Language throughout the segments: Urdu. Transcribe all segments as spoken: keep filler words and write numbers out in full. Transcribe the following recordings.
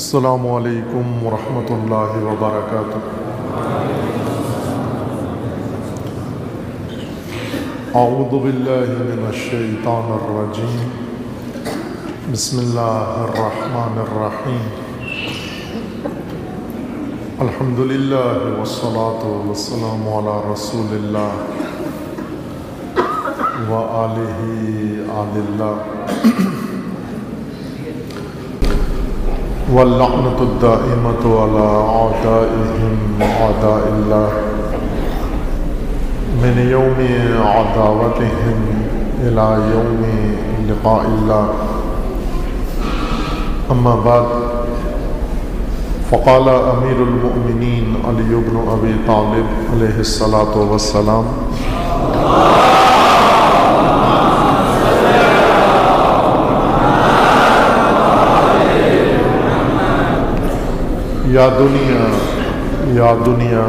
السلام علیکم ورحمۃ اللہ وبرکاتہ۔ اعوذ باللہ من الشیطان الرجیم، بسم اللہ الرحمن الرحیم، الحمد للہ والصلاة والسلام علی رسول اللہ وآلہ آل اللہ واللعنۃ الدائمۃ علی اعدائہم اعداء اللہ من یوم عداوتہم الی یوم لقاء اللہ، اما بعد فقال امیر المؤمنین علی بن ابی طالب علیہ الصلاۃ والسلام: یا دنیا یا دنیا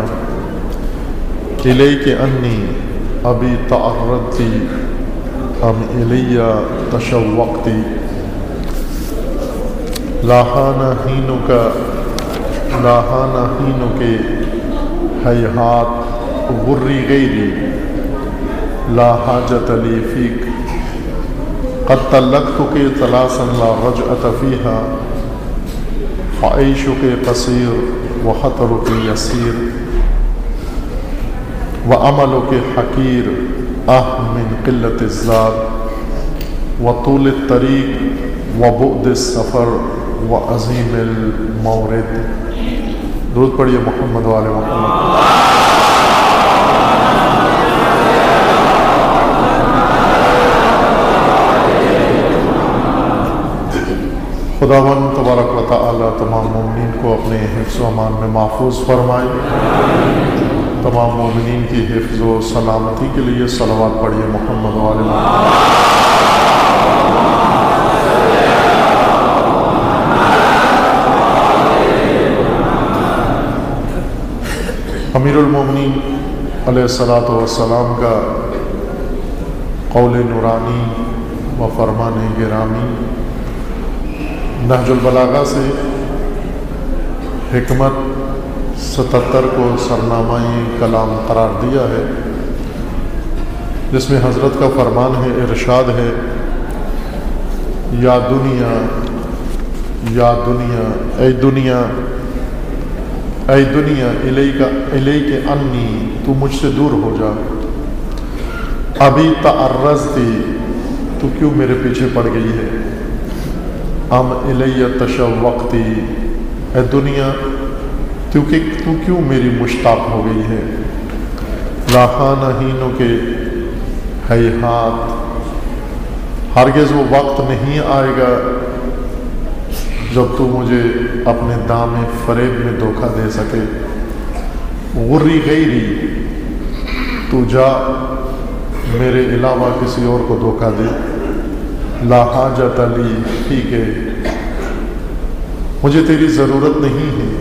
الیک انی ابی تعرضتی ام الی تشوقتی، لاحان حینک لاحان حینک ہیہات غری غیری لا حاجت لی فیک، قد طلقتک ثلاثا لا رجعت فیہا، فعیشک قصیر وخطرک یسیر، وعملک حقیر اہ من قلت الزاد وطول الطریق وبعد السفر وعظیم المورد۔ درود پڑھیے محمد وآل محمد۔ خداوند تبارک و تعالی تمام مومنین کو اپنے حفظ و امان میں محفوظ فرمائے۔ تمام مومنین کی حفظ و سلامتی کے لیے صلوات پڑھیے محمد و آل محمد۔ امیر المومنین علیہ الصلاۃ والسلام کا قول نورانی و فرمان گرامی نہج البلاغہ سے حکمت ستتر کو سرنامہ کلام قرار دیا ہے، جس میں حضرت کا فرمان ہے، ارشاد ہے: یا دنیا یا دنیا اے دنیا اے دنیا الیک الیک انی، تو مجھ سے دور ہو جا، ابھی تعرضتی، تو کیوں میرے پیچھے پڑ گئی ہے، ام الی تشوقتی، اے دنیا تو تو کیوں میری مشتاق ہو گئی ہے، لاحان حینوں کے ہیہات، ہرگز وہ وقت نہیں آئے گا جب تو مجھے اپنے دام فریب میں دھوکہ دے سکے، غری غیری، تو جا میرے علاوہ کسی اور کو دھوکہ دے، لا حاجت لی فیک، مجھے تیری ضرورت نہیں ہے،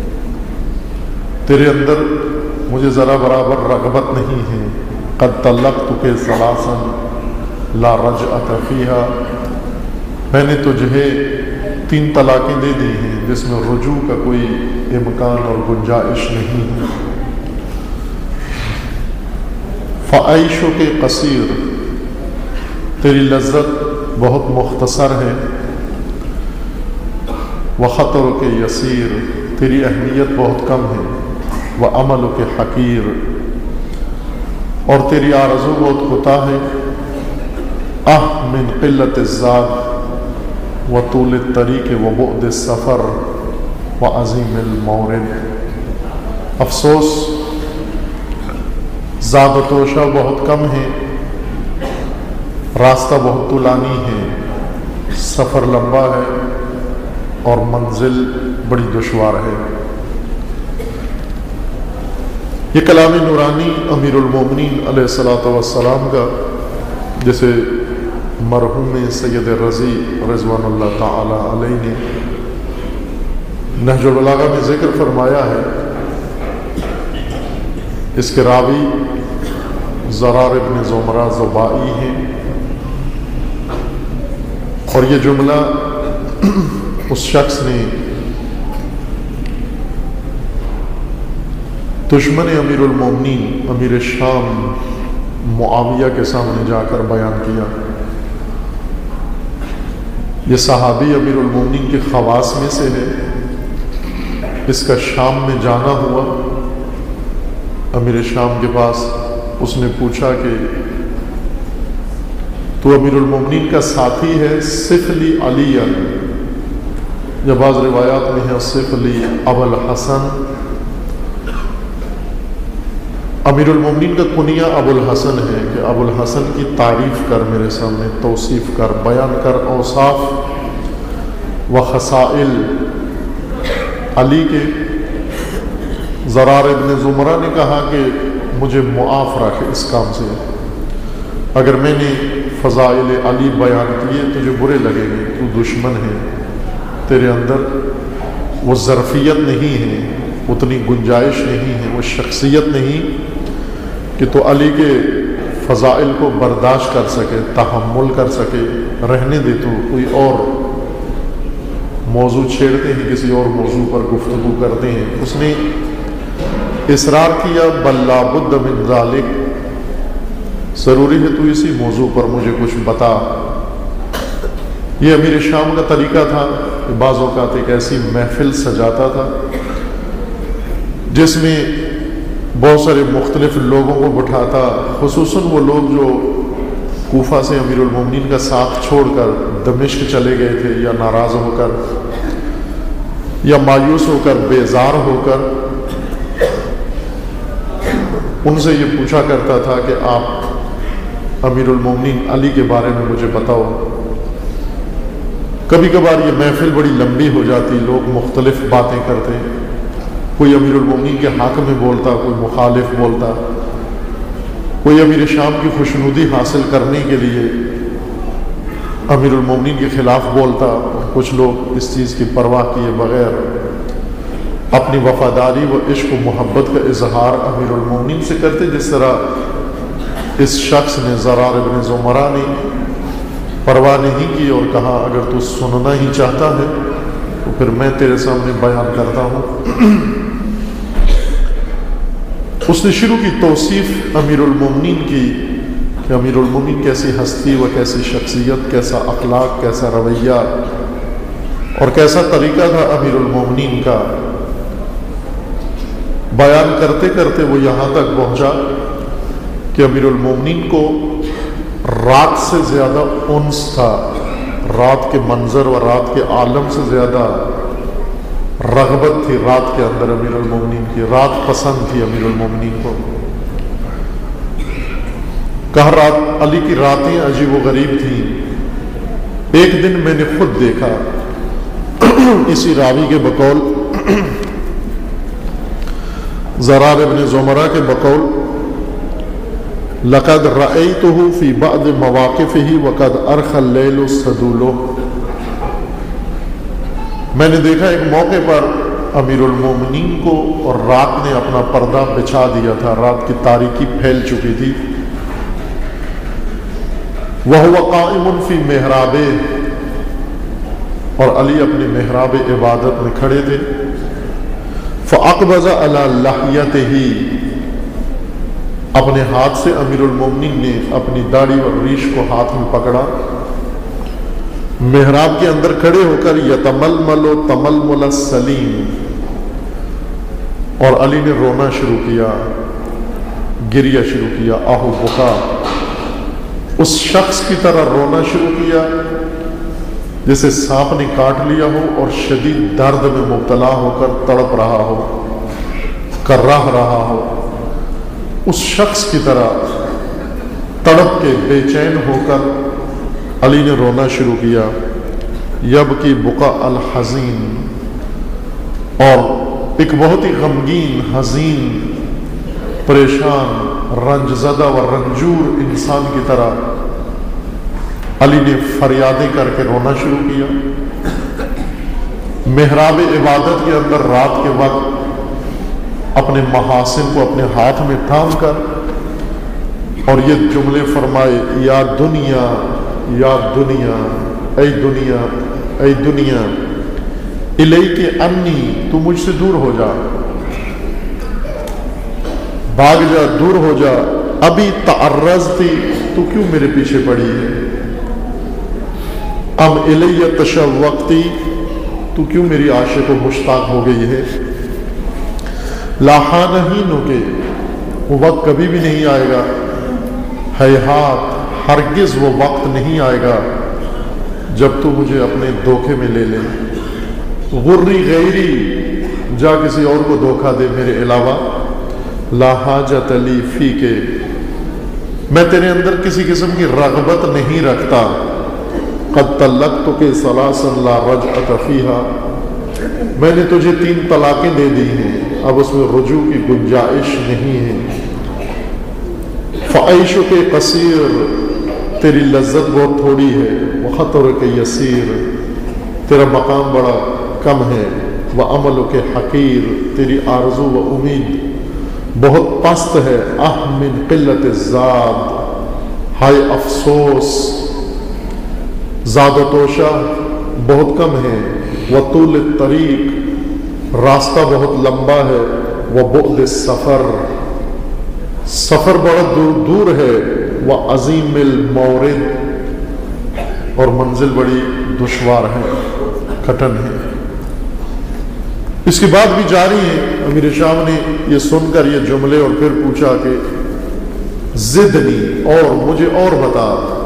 تیرے اندر مجھے ذرا برابر رغبت نہیں ہے، قد طلقتک ثلاثا لا رجعت فیہا، میں نے تجھے تین طلاقیں دے دی ہیں جس میں رجوع کا کوئی امکان اور گنجائش نہیں ہے، فعیشک قصیر، تیری لذت بہت مختصر ہے، وخطرک یسیر، تیری اہمیت بہت کم ہے، وعملک حقیر، اور تیری آرزو بہت کوتاہ ہے، اہ من قلت الزاد وطول الطریق وبعد السفر وعظیم المورد، افسوس زاد و توشہ بہت کم ہے، راستہ بہت طولانی ہے، سفر لمبا ہے اور منزل بڑی دشوار ہے۔ یہ کلام نورانی امیر المومنین علیہ الصلاۃ والسلام کا، جسے مرحوم سید رضی رضوان اللہ تعالی علیہ نے نہج البلاغہ میں ذکر فرمایا ہے، اس کے راوی زرار ابن زمرہ زبائی ہیں، اور یہ جملہ اس شخص نے دشمن امیر المومنین امیر شام معاویہ کے سامنے جا کر بیان کیا. یہ صحابی امیر المومنین کے خواص میں سے ہے. اس کا شام میں جانا ہوا امیر شام کے پاس. اس نے پوچھا کہ تو امیر المومنین کا ساتھی ہے؟ صف لی علی، یا بعض روایات میں ہے صف لی ابو الحسن. امیر المومنین کا کنیہ ابو الحسن ہے کہ ابو الحسن کی تعریف کر، میرے سامنے توصیف کر، بیان کر اوصاف و خصائل علی کے. زرار ابن زمرہ نے کہا کہ مجھے معاف رکھ اس کام سے، اگر میں نے فضائل علی بیان کیے تجھے برے لگیں گے، تو دشمن ہے، تیرے اندر وہ ظرفیت نہیں ہے، اتنی گنجائش نہیں ہے، وہ شخصیت نہیں کہ تو علی کے فضائل کو برداشت کر سکے، تحمل کر سکے. رہنے دے، تو کوئی اور موضوع چھیڑتے ہیں، کسی اور موضوع پر گفتگو کرتے ہیں. اس نے اصرار کیا، بل لا بد من ذالک، ضروری ہے تو اسی موضوع پر مجھے کچھ بتا. یہ امیر شام کا طریقہ تھا کہ بعض اوقات ایک ایسی محفل سجاتا تھا جس میں بہت سارے مختلف لوگوں کو بٹھاتا، خصوصاً وہ لوگ جو کوفہ سے امیر المومنین کا ساتھ چھوڑ کر دمشق چلے گئے تھے، یا ناراض ہو کر یا مایوس ہو کر بیزار ہو کر. ان سے یہ پوچھا کرتا تھا کہ آپ امیر المومنین علی کے بارے میں مجھے بتاؤ. کبھی کبھار یہ محفل بڑی لمبی ہو جاتی، لوگ مختلف باتیں کرتے، کوئی امیر المومنین کے حق میں بولتا، کوئی مخالف بولتا، کوئی امیر شام کی خوشنودی حاصل کرنے کے لیے امیر المومنین کے خلاف بولتا. کچھ لوگ اس چیز کی پرواہ کیے بغیر اپنی وفاداری و عشق و محبت کا اظہار امیر المومنین سے کرتے، جس طرح اس شخص نے، زرار ابن زمرہ نے پرواہ نہیں کی اور کہا اگر تو سننا ہی چاہتا ہے تو پھر میں تیرے سامنے بیان کرتا ہوں. اس نے شروع کی توصیف امیر المومنین کی کہ امیر المومنین کیسی ہستی و کیسی شخصیت، کیسا اخلاق، کیسا رویہ اور کیسا طریقہ تھا امیر المومنین کا. بیان کرتے کرتے وہ یہاں تک پہنچا کہ امیر المومنین کو رات سے زیادہ انس تھا، رات کے منظر و رات کے عالم سے زیادہ رغبت تھی رات کے اندر امیر المومنین کی. رات پسند تھی امیر المومنین کو. کہا رات علی کی راتیں عجیب و غریب تھیں. ایک دن میں نے خود دیکھا، اسی راوی کے بقول، زرار ابن زمرہ کے بقول، لقد رأيته في بعض مواقفه وقد أرخى الليل السدول. میں نے دیکھا ایک موقع پر امیر المومنین کو اور رات نے اپنا پردہ بچھا دیا تھا، رات کی تاریکی پھیل چکی تھی. وهو قائم في محرابه، اور علی اپنے محراب عبادت میں کھڑے تھے. فأقبض على لحيته، اپنے ہاتھ سے امیر المومنین نے اپنی داڑھی اور ریش کو ہاتھ میں پکڑا، محراب کے اندر کھڑے ہو کر یتململ تململ السلیم، اور علی نے رونا شروع کیا، گریہ شروع کیا، آہو بکا، اس شخص کی طرح رونا شروع کیا جیسے سانپ نے کاٹ لیا ہو اور شدید درد میں مبتلا ہو کر تڑپ رہا ہو، کرراہ رہا ہو. اس شخص کی طرح تڑپ کے بے چین ہو کر علی نے رونا شروع کیا. یبکی بقا الحزین، اور ایک بہت ہی غمگین، حزین، پریشان، رنج زدہ و رنجور انسان کی طرح علی نے فریادیں کر کے رونا شروع کیا. محراب عبادت کے اندر رات کے وقت اپنے محاسن کو اپنے ہاتھ میں تھام کر اور یہ جملے فرمائے، یا دنیا یا دنیا، اے دنیا اے دنیا، الیک انی، تو مجھ سے دور ہو جا. بھاگ جا، دور ہو جا، ابھی تعرضتی، تو کیوں میرے پیچھے پڑی ہے، ام الی تشوقتی، تو کیوں میری عاشق و مشتاق ہو گئی ہے، لاحان ہی نوکے، وہ وقت کبھی بھی نہیں آئے گا، ہیہات، ہرگز وہ وقت نہیں آئے گا جب تو مجھے اپنے دھوکے میں لے لے، غری غیری، جا کسی اور کو دھوکہ دے میرے علاوہ، لا حاجت لی فی کے، میں تیرے اندر کسی قسم کی رغبت نہیں رکھتا، قد طلقتک ثلاثا لا رجعۃ فیہا، میں نے تجھے تین طلاقیں دے دی ہیں، اب اس میں رجوع کی گنجائش نہیں ہے، فعیشک قصیر، تیری لذت بہت تھوڑی ہے، وخطرک یسیر، تیرا مقام بڑا کم ہے، وعملک حقیر، تیری آرزو و امید بہت پست ہے، اہ من قلت الزاد، ہائے افسوس، زاد و توشہ بہت کم ہے، وطول الطریق، راستہ بہت لمبا ہے، وبعد السفر، سفر بہت دور دور ہے، وعظیم المورد، اور منزل بڑی دشوار ہے، کٹن ہے۔ اس کے بعد بھی جاری ہے، امیر شام نے یہ سن کر یہ جملے اور پھر پوچھا کہ زدنی، اور مجھے اور بتا،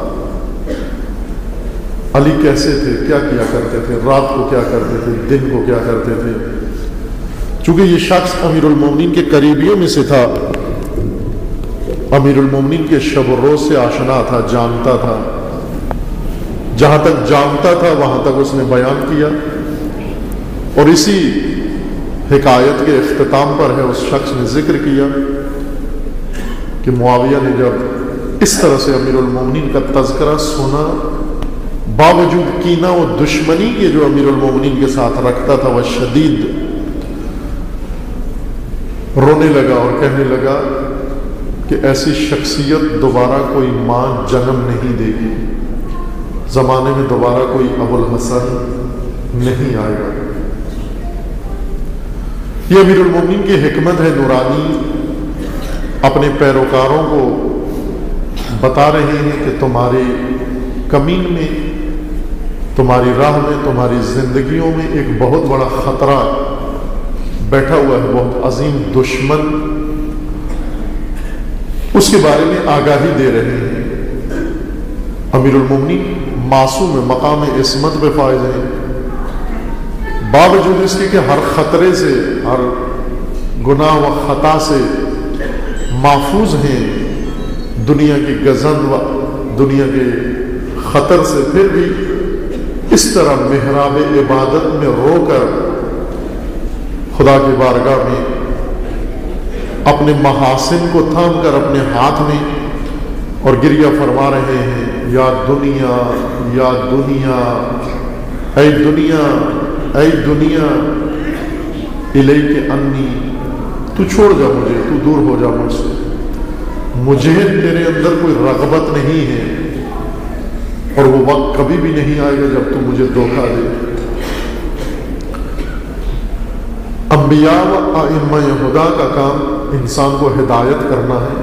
علی کیسے تھے، کیا کیا کرتے تھے، رات کو کیا کرتے تھے، دن کو کیا کرتے تھے، چونکہ یہ شخص امیر المومنین کے قریبیوں میں سے تھا، امیر المومنین کے شب و روز سے آشنا تھا، جانتا تھا، جہاں تک جانتا تھا وہاں تک اس نے بیان کیا، اور اسی حکایت کے اختتام پر ہے اس شخص نے ذکر کیا کہ معاویہ نے جب اس طرح سے امیر المومنین کا تذکرہ سنا، باوجود کینہ و دشمنی کے جو امیر المومنین کے ساتھ رکھتا تھا، وہ شدید رونے لگا اور کہنے لگا کہ ایسی شخصیت دوبارہ کوئی ماں جنم نہیں دے گی، زمانے میں دوبارہ کوئی ابو الحسن نہیں آئے گا۔ یہ امیر المومنین کی حکمت ہے نورانی، اپنے پیروکاروں کو بتا رہے ہیں کہ تمہاری کمین میں، تمہاری راہ میں، تمہاری زندگیوں میں ایک بہت بڑا خطرہ بیٹھا ہوا ہے، بہت عظیم دشمن، اس کے بارے میں آگاہی دے رہے ہیں۔ امیر المومنین معصوم مقام عصمت پہ فائز ہیں، باوجود اس کے کہ ہر خطرے سے، ہر گناہ و خطا سے محفوظ ہیں، دنیا کی گزن و دنیا کے خطر سے، پھر بھی اس طرح محراب عبادت میں رو کر خدا کی بارگاہ میں اپنے محاسن کو تھام کر اپنے ہاتھ میں اور گریہ فرما رہے ہیں، یا دنیا، یا دنیا، اے دنیا، اے دنیا، الیک انی، تو چھوڑ جا مجھے، تو دور ہو جا مجھ سے، مجھے تیرے اندر کوئی رغبت نہیں ہے، اور وہ وقت کبھی بھی نہیں آئے گا جب تو مجھے دھوکہ دے۔ انبیاء و ائمہ خدا کا کام انسان کو ہدایت کرنا ہے۔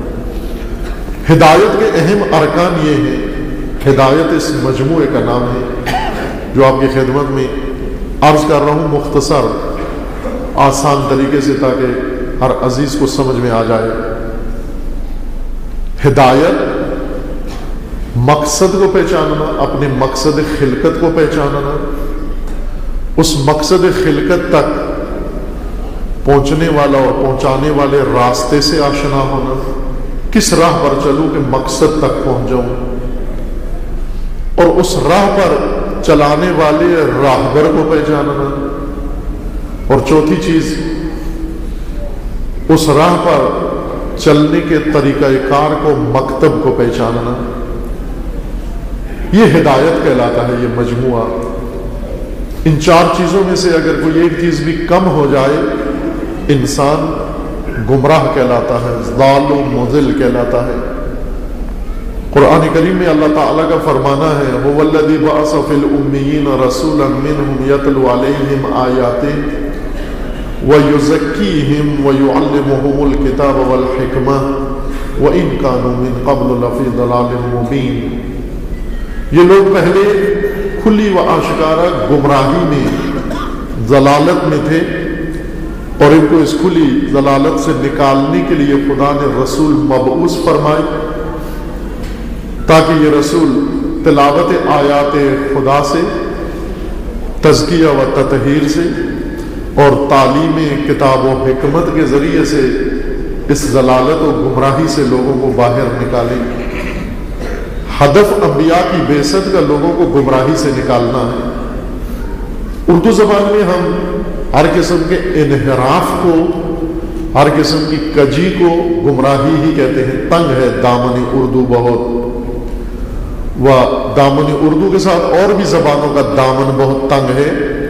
ہدایت کے اہم ارکان یہ ہیں، ہدایت اس مجموعے کا نام ہے جو آپ کی خدمت میں عرض کر رہا ہوں مختصر آسان طریقے سے تاکہ ہر عزیز کو سمجھ میں آ جائے۔ ہدایت مقصد کو پہچاننا، اپنے مقصد خلقت کو پہچاننا، اس مقصد خلقت تک پہنچنے والا اور پہنچانے والے راستے سے آشنا ہونا، کس راہ پر چلوں کہ مقصد تک پہنچ جاؤں، اور اس راہ پر چلانے والے راہبر کو پہچاننا، اور چوتھی چیز اس راہ پر چلنے کے طریقہ کار کو، مکتب کو پہچاننا۔ یہ ہدایت کہلاتا ہے یہ مجموعہ۔ ان چار چیزوں میں سے اگر کوئی ایک چیز بھی کم ہو جائے انسان گمراہ کہلاتا ہے، ضال و مضل کہلاتا ہے۔ قرآن کریم میں اللہ تعالیٰ کا فرمانا ہے، هو الذی بعث فی الامیین رسولا منہم یتلو علیہم آیاتہ وَيُزَكِّيهِمْ وَيُعَلِّمُهُمُ الْكِتَابَ وَالْحِكْمَةَ وَإِنْ كَانُوا مِنْ قَبْلُ لَفِي ضَلَالٍ مُبِينٍ۔ یہ لوگ پہلے کھلی و آشکارا گمراہی میں، ضلالت میں تھے، اور ان کو اس کھلی ضلالت سے نکالنے کے لیے خدا نے رسول مبعوث فرمائے تاکہ یہ رسول تلاوت آیات خدا سے، تزکیہ و تطہیر سے اور تعلیم کتاب و حکمت کے ذریعے سے اس ضلالت و گمراہی سے لوگوں کو باہر نکالے۔ ہدف انبیاء کی بعثت کا لوگوں کو گمراہی سے نکالنا ہے۔ اردو زبان میں ہم ہر قسم کے انحراف کو، ہر قسم کی کجی کو گمراہی ہی کہتے ہیں۔ تنگ ہے دامن اردو بہت، و دامن اردو کے ساتھ اور بھی زبانوں کا دامن بہت تنگ ہے،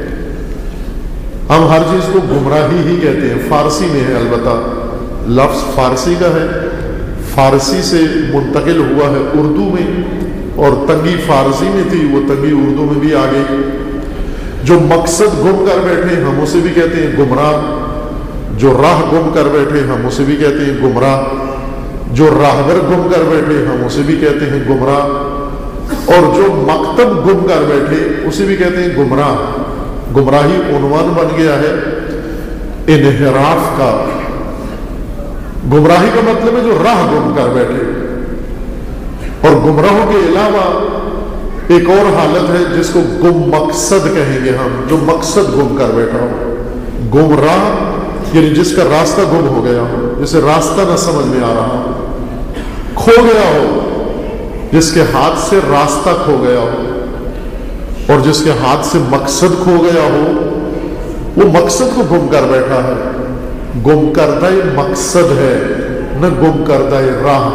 ہم ہر چیز کو گمراہی ہی کہتے ہیں۔ فارسی میں ہے، البتہ لفظ فارسی کا ہے، فارسی سے منتقل ہوا ہے اردو میں، اور تنگی فارسی میں تھی، وہ تنگی اردو میں بھی آ گئی۔ جو مقصد گم کر بیٹھے ہم اسے بھی کہتے ہیں گمراہ، جو راہ گم کر بیٹھے ہم اسے بھی کہتے ہیں گمراہ، جو راہبر گم کر بیٹھے ہم اسے بھی کہتے ہیں گمراہ، اور جو مکتب گم کر بیٹھے اسے بھی کہتے ہیں گمراہ۔ گمراہی عنوان بن گیا ہے انحراف کا۔ گمراہی کا مطلب ہے جو راہ گم کر بیٹھے، اور گمراہوں کے علاوہ ایک اور حالت ہے جس کو گم مقصد کہیں گے ہم، جو مقصد گم کر بیٹھا ہو۔ گمراہ یعنی جس کا راستہ گم ہو گیا ہو، جسے راستہ نہ سمجھ میں آ رہا ہو، کھو گیا ہو، جس کے ہاتھ سے راستہ کھو گیا ہو، اور جس کے ہاتھ سے مقصد کھو گیا ہو، وہ مقصد کو گم کر بیٹھا ہے۔ گم کردہ مقصد ہے، نہ گم کردہ راہ۔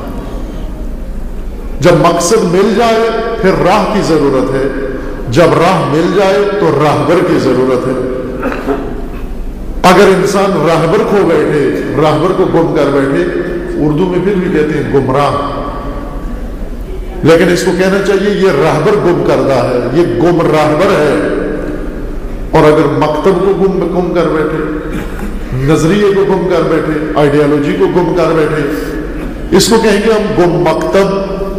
جب مقصد مل جائے پھر راہ کی ضرورت ہے، جب راہ مل جائے تو راہبر کی ضرورت ہے۔ اگر انسان راہبر کھو بیٹھے، راہبر کو گم کر بیٹھے، اردو میں پھر بھی کہتے ہیں گمراہ، لیکن اس کو کہنا چاہیے یہ راہبر گم کردہ ہے، یہ گم راہبر ہے۔ اور اگر مکتب کو گم گم کر بیٹھے، نظریے کو گم کر بیٹھے، آئیڈیالوجی کو گم کر بیٹھے، اس کو کہیں گے ہم گم مکتب،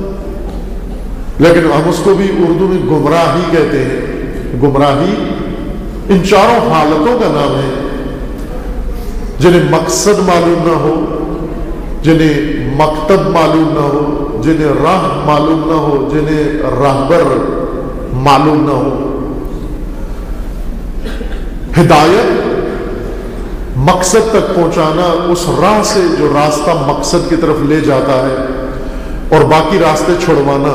لیکن ہم اس کو بھی اردو میں گمراہی کہتے ہیں۔ گمراہی ان چاروں حالتوں کا نام ہے، جنہیں مقصد معلوم نہ ہو، جنہیں مکتب معلوم نہ ہو، جنہیں راہ معلوم نہ ہو، جنہیں راہبر معلوم نہ ہو۔ ہدایت مقصد تک پہنچانا، اس راہ سے جو راستہ مقصد کی طرف لے جاتا ہے، اور باقی راستے چھڑوانا۔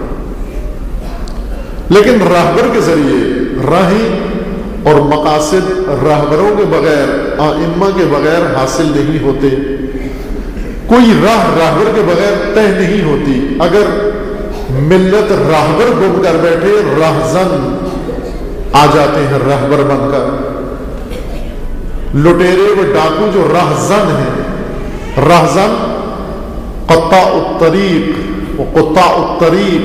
لیکن راہبر کے ذریعے راہی اور مقاصد راہبروں کے بغیر، ائمہ کے بغیر حاصل نہیں ہوتے۔ کوئی راہ راہبر کے بغیر طے نہیں ہوتی۔ اگر ملت راہبر گم کر بیٹھے، راہزن آ جاتے ہیں راہبر بن کر۔ لٹیرے و ڈاکو جو راہزن ہیں، راہزن قطاع الطریق و قطاع الطریق،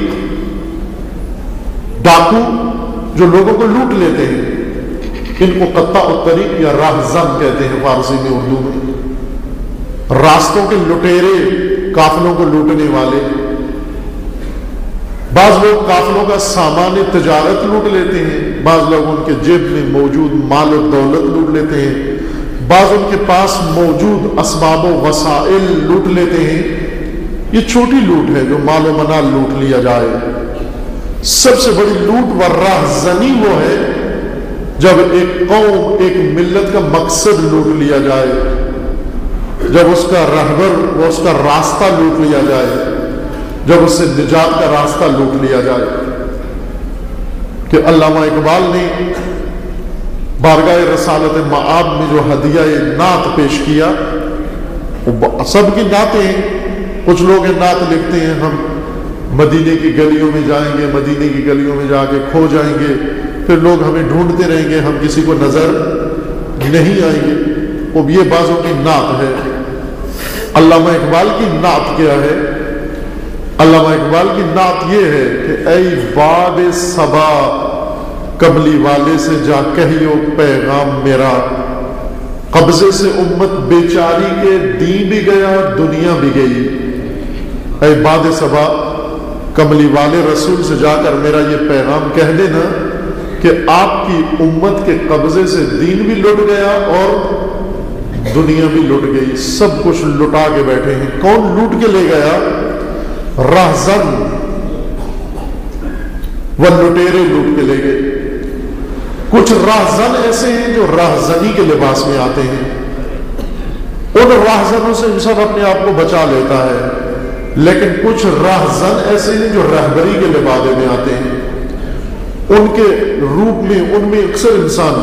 ڈاکو جو لوگوں کو لوٹ لیتے ہیں، ان کو قطاع الطریق یا راہزن کہتے ہیں فارسی میں، اردو میں۔ راستوں کے لٹیرے، قافلوں کو لوٹنے والے۔ بعض لوگ قافلوں کا سامان تجارت لوٹ لیتے ہیں، بعض لوگ ان کے جیب میں موجود مال و دولت لوٹ لیتے ہیں، بعض ان کے پاس موجود اسباب و وسائل لوٹ لیتے ہیں۔ یہ چھوٹی لوٹ ہے جو مال و منال لوٹ لیا جائے۔ سب سے بڑی لوٹ و راہزنی وہ ہے جب ایک قوم، ایک ملت کا مقصد لوٹ لیا جائے، جب اس کا رہبر، وہ اس کا راستہ لوٹ لیا جائے، جب اس سے نجات کا راستہ لوٹ لیا جائے۔ کہ علامہ اقبال نے بارگاہ رسالت معاب میں جو ہدیہ نعت پیش کیا، سب کی نعتیں، کچھ لوگ نعت لکھتے ہیں ہم مدینے کی گلیوں میں جائیں گے، مدینے کی گلیوں میں جا کے کھو جائیں گے، پھر لوگ ہمیں ڈھونڈتے رہیں گے، ہم کسی کو نظر نہیں آئیں گے۔ وہ یہ بعضوں کی نعت ہے۔ علامہ اقبال کی نعت کیا ہے؟ علامہ اقبال کی نعت یہ ہے کہ اے باد صبا کملی والے سے جا کہیو پیغام میرا، قبضے سے امت بیچاری کے دین بھی گیا دنیا بھی گئی۔ اے باد صبا، کملی والے رسول سے جا کر میرا یہ پیغام کہہ دینا کہ آپ کی امت کے قبضے سے دین بھی لٹ گیا اور دنیا بھی لٹ گئی، سب کچھ لٹا کے بیٹھے ہیں۔ کون لوٹ کے لے گیا؟ راہزن و لٹیرے لوٹ کے لے گئے۔ کچھ راہزن ایسے ہیں جو راہزنی کے لباس میں آتے ہیں، ان راہزنوں سے انسان اپنے آپ کو بچا لیتا ہے، لیکن کچھ راہزن ایسے ہیں جو رہبری کے لبادے میں آتے ہیں، ان کے روپ میں ان میں اکثر انسان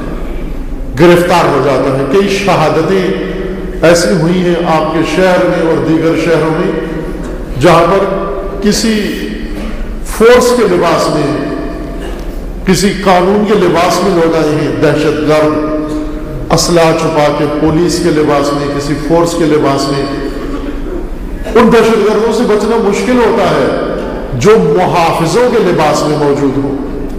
گرفتار ہو جاتا ہے۔ کئی شہادتیں ایسی ہوئی ہیں آپ کے شہر میں اور دیگر شہروں میں جہاں پر کسی فورس کے لباس میں، کسی قانون کے لباس میں لوگ آئے ہیں، دہشت گرد اسلحہ چھپا کے پولیس کے لباس میں، کسی فورس کے لباس میں۔ ان دہشت گردوں سے بچنا مشکل ہوتا ہے جو محافظوں کے لباس میں موجود ہوں۔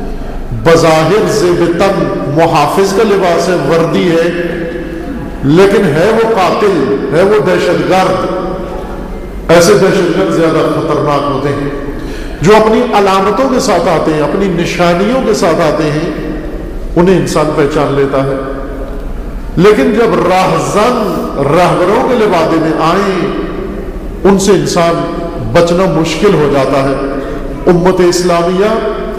بظاہر زیب تن محافظ کا لباس ہے، وردی ہے، لیکن ہے وہ قاتل، ہے وہ دہشت گرد۔ ایسے دہشت گرد زیادہ خطرناک ہوتے ہیں جو اپنی علامتوں کے ساتھ آتے ہیں، اپنی نشانیوں کے ساتھ آتے ہیں، انہیں انسان پہچان لیتا ہے۔ لیکن جب راہزن راہبروں کے لبادے میں آئیں، ان سے انسان بچنا مشکل ہو جاتا ہے۔ امت اسلامیہ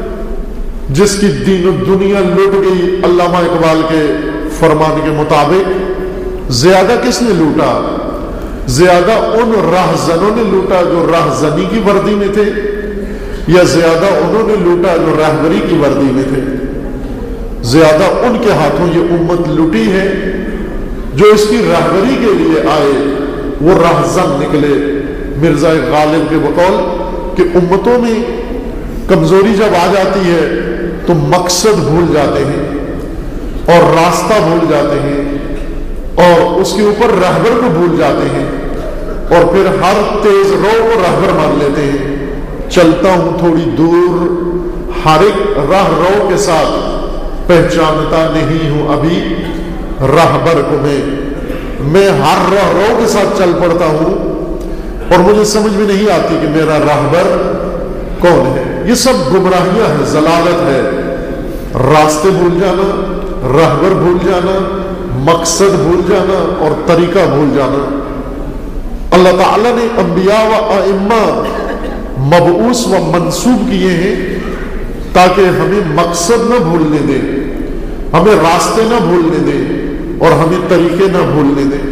جس کی دین و دنیا لٹ گئی، علامہ اقبال کے فرمان کے مطابق زیادہ کس نے لوٹا؟ زیادہ ان راہزنوں نے لوٹا جو راہزنی کی وردی میں تھے، یا زیادہ انہوں نے لوٹا جو رہبری کی وردی میں تھے؟ زیادہ ان کے ہاتھوں یہ امت لوٹی ہے۔ جو اس کی رہبری کے لیے آئے وہ راہزن نکلے۔ مرزا غالب کے بقول کہ امتوں میں کمزوری جب آ جاتی ہے تو مقصد بھول جاتے ہیں اور راستہ بھول جاتے ہیں اور اس کے اوپر رہبر کو بھول جاتے ہیں، اور پھر ہر تیز رو کو رہبر مان لیتے ہیں۔ چلتا ہوں تھوڑی دور، ہر ایک راہ رو کے ساتھ پہچانتا نہیں ہوں ابھی رہبر کو میں میں ہر راہ رو کے ساتھ چل پڑتا ہوں اور مجھے سمجھ میں نہیں آتی کہ میرا رہبر کون ہے۔ یہ سب گمراہیاں ہیں، ضلالت ہے۔ راستے بھول جانا، رہبر بھول جانا، مقصد بھول جانا اور طریقہ بھول جانا۔ اللہ تعالیٰ نے انبیاء و ائمہ مبعوث و منصوب کیے ہیں تاکہ ہمیں مقصد نہ بھولنے دیں، ہمیں راستے نہ بھولنے دیں اور ہمیں طریقے نہ بھولنے دیں،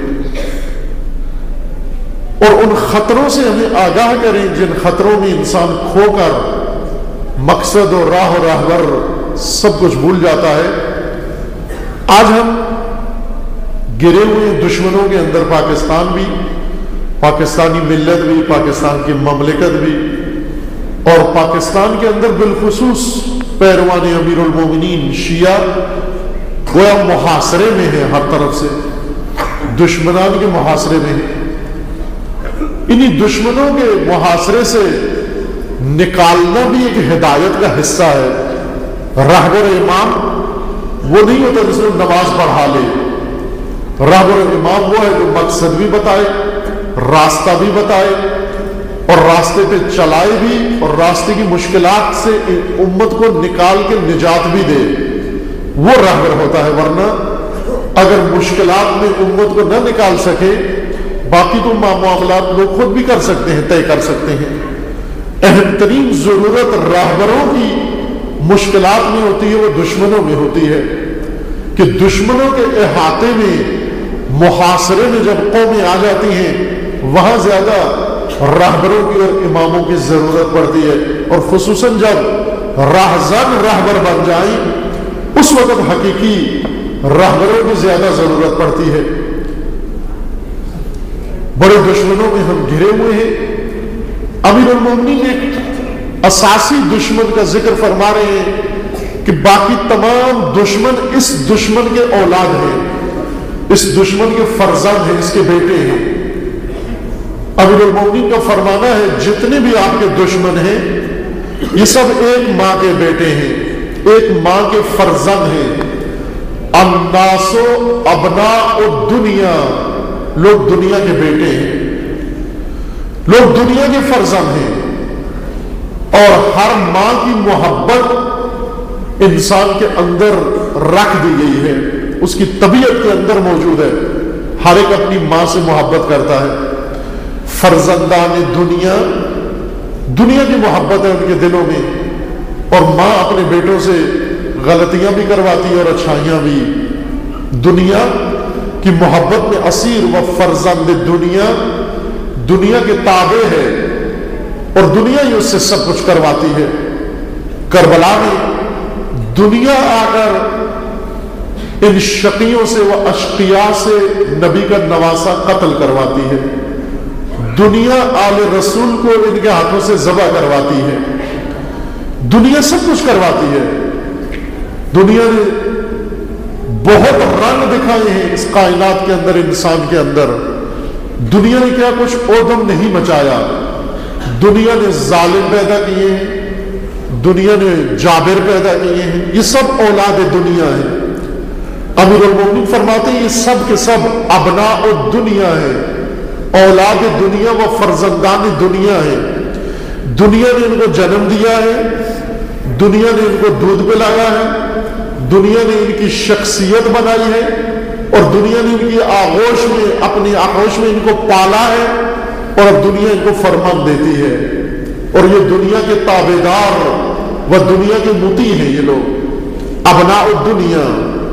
اور ان خطروں سے ہمیں آگاہ کریں جن خطروں میں انسان کھو کر مقصد اور راہ و راہبر سب کچھ بھول جاتا ہے۔ آج ہم گرے ہوئے دشمنوں کے اندر پاکستان بھی، پاکستانی ملت بھی، پاکستان کی مملکت بھی، اور پاکستان کے اندر بالخصوص پیروان امیر المومنین شیعہ گویا محاصرے میں ہے، ہر طرف سے دشمنان کے محاصرے میں ہے۔ انہی دشمنوں کے محاصرے سے نکالنا بھی ایک ہدایت کا حصہ ہے۔ رہبر امام وہ نہیں ہوتا جس نے نماز پڑھا لے، رہبر امام وہ ہے جو مقصد بھی بتائے، راستہ بھی بتائے اور راستے پہ چلائے بھی، اور راستے کی مشکلات سے امت کو نکال کے نجات بھی دے، وہ رہبر ہوتا ہے۔ ورنہ اگر مشکلات میں امت کو نہ نکال سکے، باقی تو معاملات لوگ خود بھی کر سکتے ہیں، طے کر سکتے ہیں۔ اہم ترین ضرورت رہبروں کی مشکلات میں ہوتی ہے، وہ دشمنوں میں ہوتی ہے کہ دشمنوں کے احاطے میں، محاصرے میں جب قومیں آ جاتی ہیں، وہاں زیادہ رہبروں کی اور اماموں کی ضرورت پڑتی ہے، اور خصوصاً جب راہزن رہبر بن جائیں اس وقت حقیقی رہبروں کی زیادہ ضرورت پڑتی ہے۔ بڑے دشمنوں میں ہم گھرے ہوئے ہیں۔ امیر المومنین ایک اساسی دشمن کا ذکر فرما رہے ہیں کہ باقی تمام دشمن اس دشمن کے اولاد ہیں، اس دشمن کے فرزند ہیں، اس کے بیٹے ہیں۔ امیر المومنین کا فرمانا ہے جتنے بھی آپ کے دشمن ہیں یہ سب ایک ماں کے بیٹے ہیں، ایک ماں کے فرزند ہیں۔ अन्नासो अबनाउ दुनिया, लोग दुनिया के बेटे हैं, लोग दुनिया के फर्जंद हैं। और हर मां की मोहब्बत इंसान के अंदर रख दी गई है, उसकी तबीयत के अंदर मौजूद है। हर एक अपनी मां से मोहब्बत करता है। फर्जंदान दुनिया, दुनिया की मोहब्बत है उनके दिलों में, और मां अपने बेटों से गलतियां भी करवाती है और अच्छाइयां भी। दुनिया की मोहब्बत में असीर व फर्जंद दुनिया, दुनिया के ताबे है और दुनिया ही उससे सब कुछ करवाती है। करबला में दुनिया आकर इन शकियों से व अशकिया से नबी का नवासा कत्ल करवाती है। दुनिया आले रसूल को इनके हाथों से ज़बह करवाती है। दुनिया सब कुछ करवाती है। दुनिया ने बहुत रंग दिखाए हैं इस कायनात के अंदर, इंसान के अंदर। दुनिया ने क्या कुछ ओदम नहीं मचाया। दुनिया ने जालिम पैदा किए हैं, दुनिया ने जाबिर पैदा किए हैं, ये सब औलाद दुनिया है। अमीरुल मोमिनीन फरमाते हैं ये सब के सब अबना और दुनिया है, औलाद दुनिया व फर्जंदान दुनिया है। दुनिया ने इनको जन्म दिया है, दुनिया ने इनको दूध पिलाया है, दुनिया ने इनकी शख्सियत बनाई है, और दुनिया ने इनकी आगोश में, अपनी आगोश में इनको पाला है, और अब दुनिया इनको फरमान देती है। और ये दुनिया के ताबेदार व दुनिया के मुती हैं ये लोग। अबना दुनिया,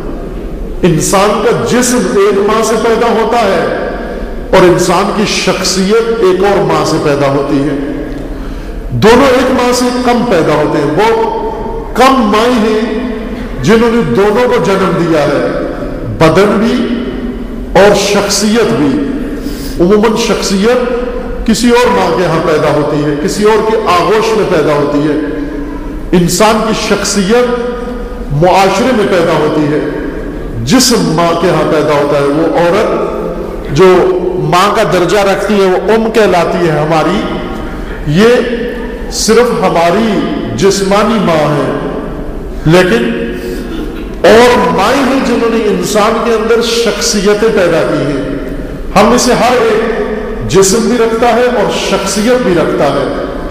इंसान का जिस्म एक मां से पैदा होता है और इंसान की शख्सियत एक और मां से पैदा होती है। दोनों एक मां से कम पैदा होते हैं। वो कम माएँ हैं जिन्होंने दोनों को जन्म दिया है, बदन भी और शख्सियत भी। उमूमन शख्सियत किसी और मां के यहां पैदा होती है, किसी और की आगोश में पैदा होती है। इंसान की शख्सियत मुआशरे में पैदा होती है। जिस्म मां के यहां पैदा होता है। वो औरत जो मां का दर्जा रखती है वो उम कहलाती है हमारी। ये सिर्फ हमारी जिस्मानी मां है, लेकिन और माएँ हैं जिन्होंने इंसान के अंदर शख्सियतें पैदा की हैं। हम में से हर एक जिस्म भी रखता है और शख्सियत भी रखता है।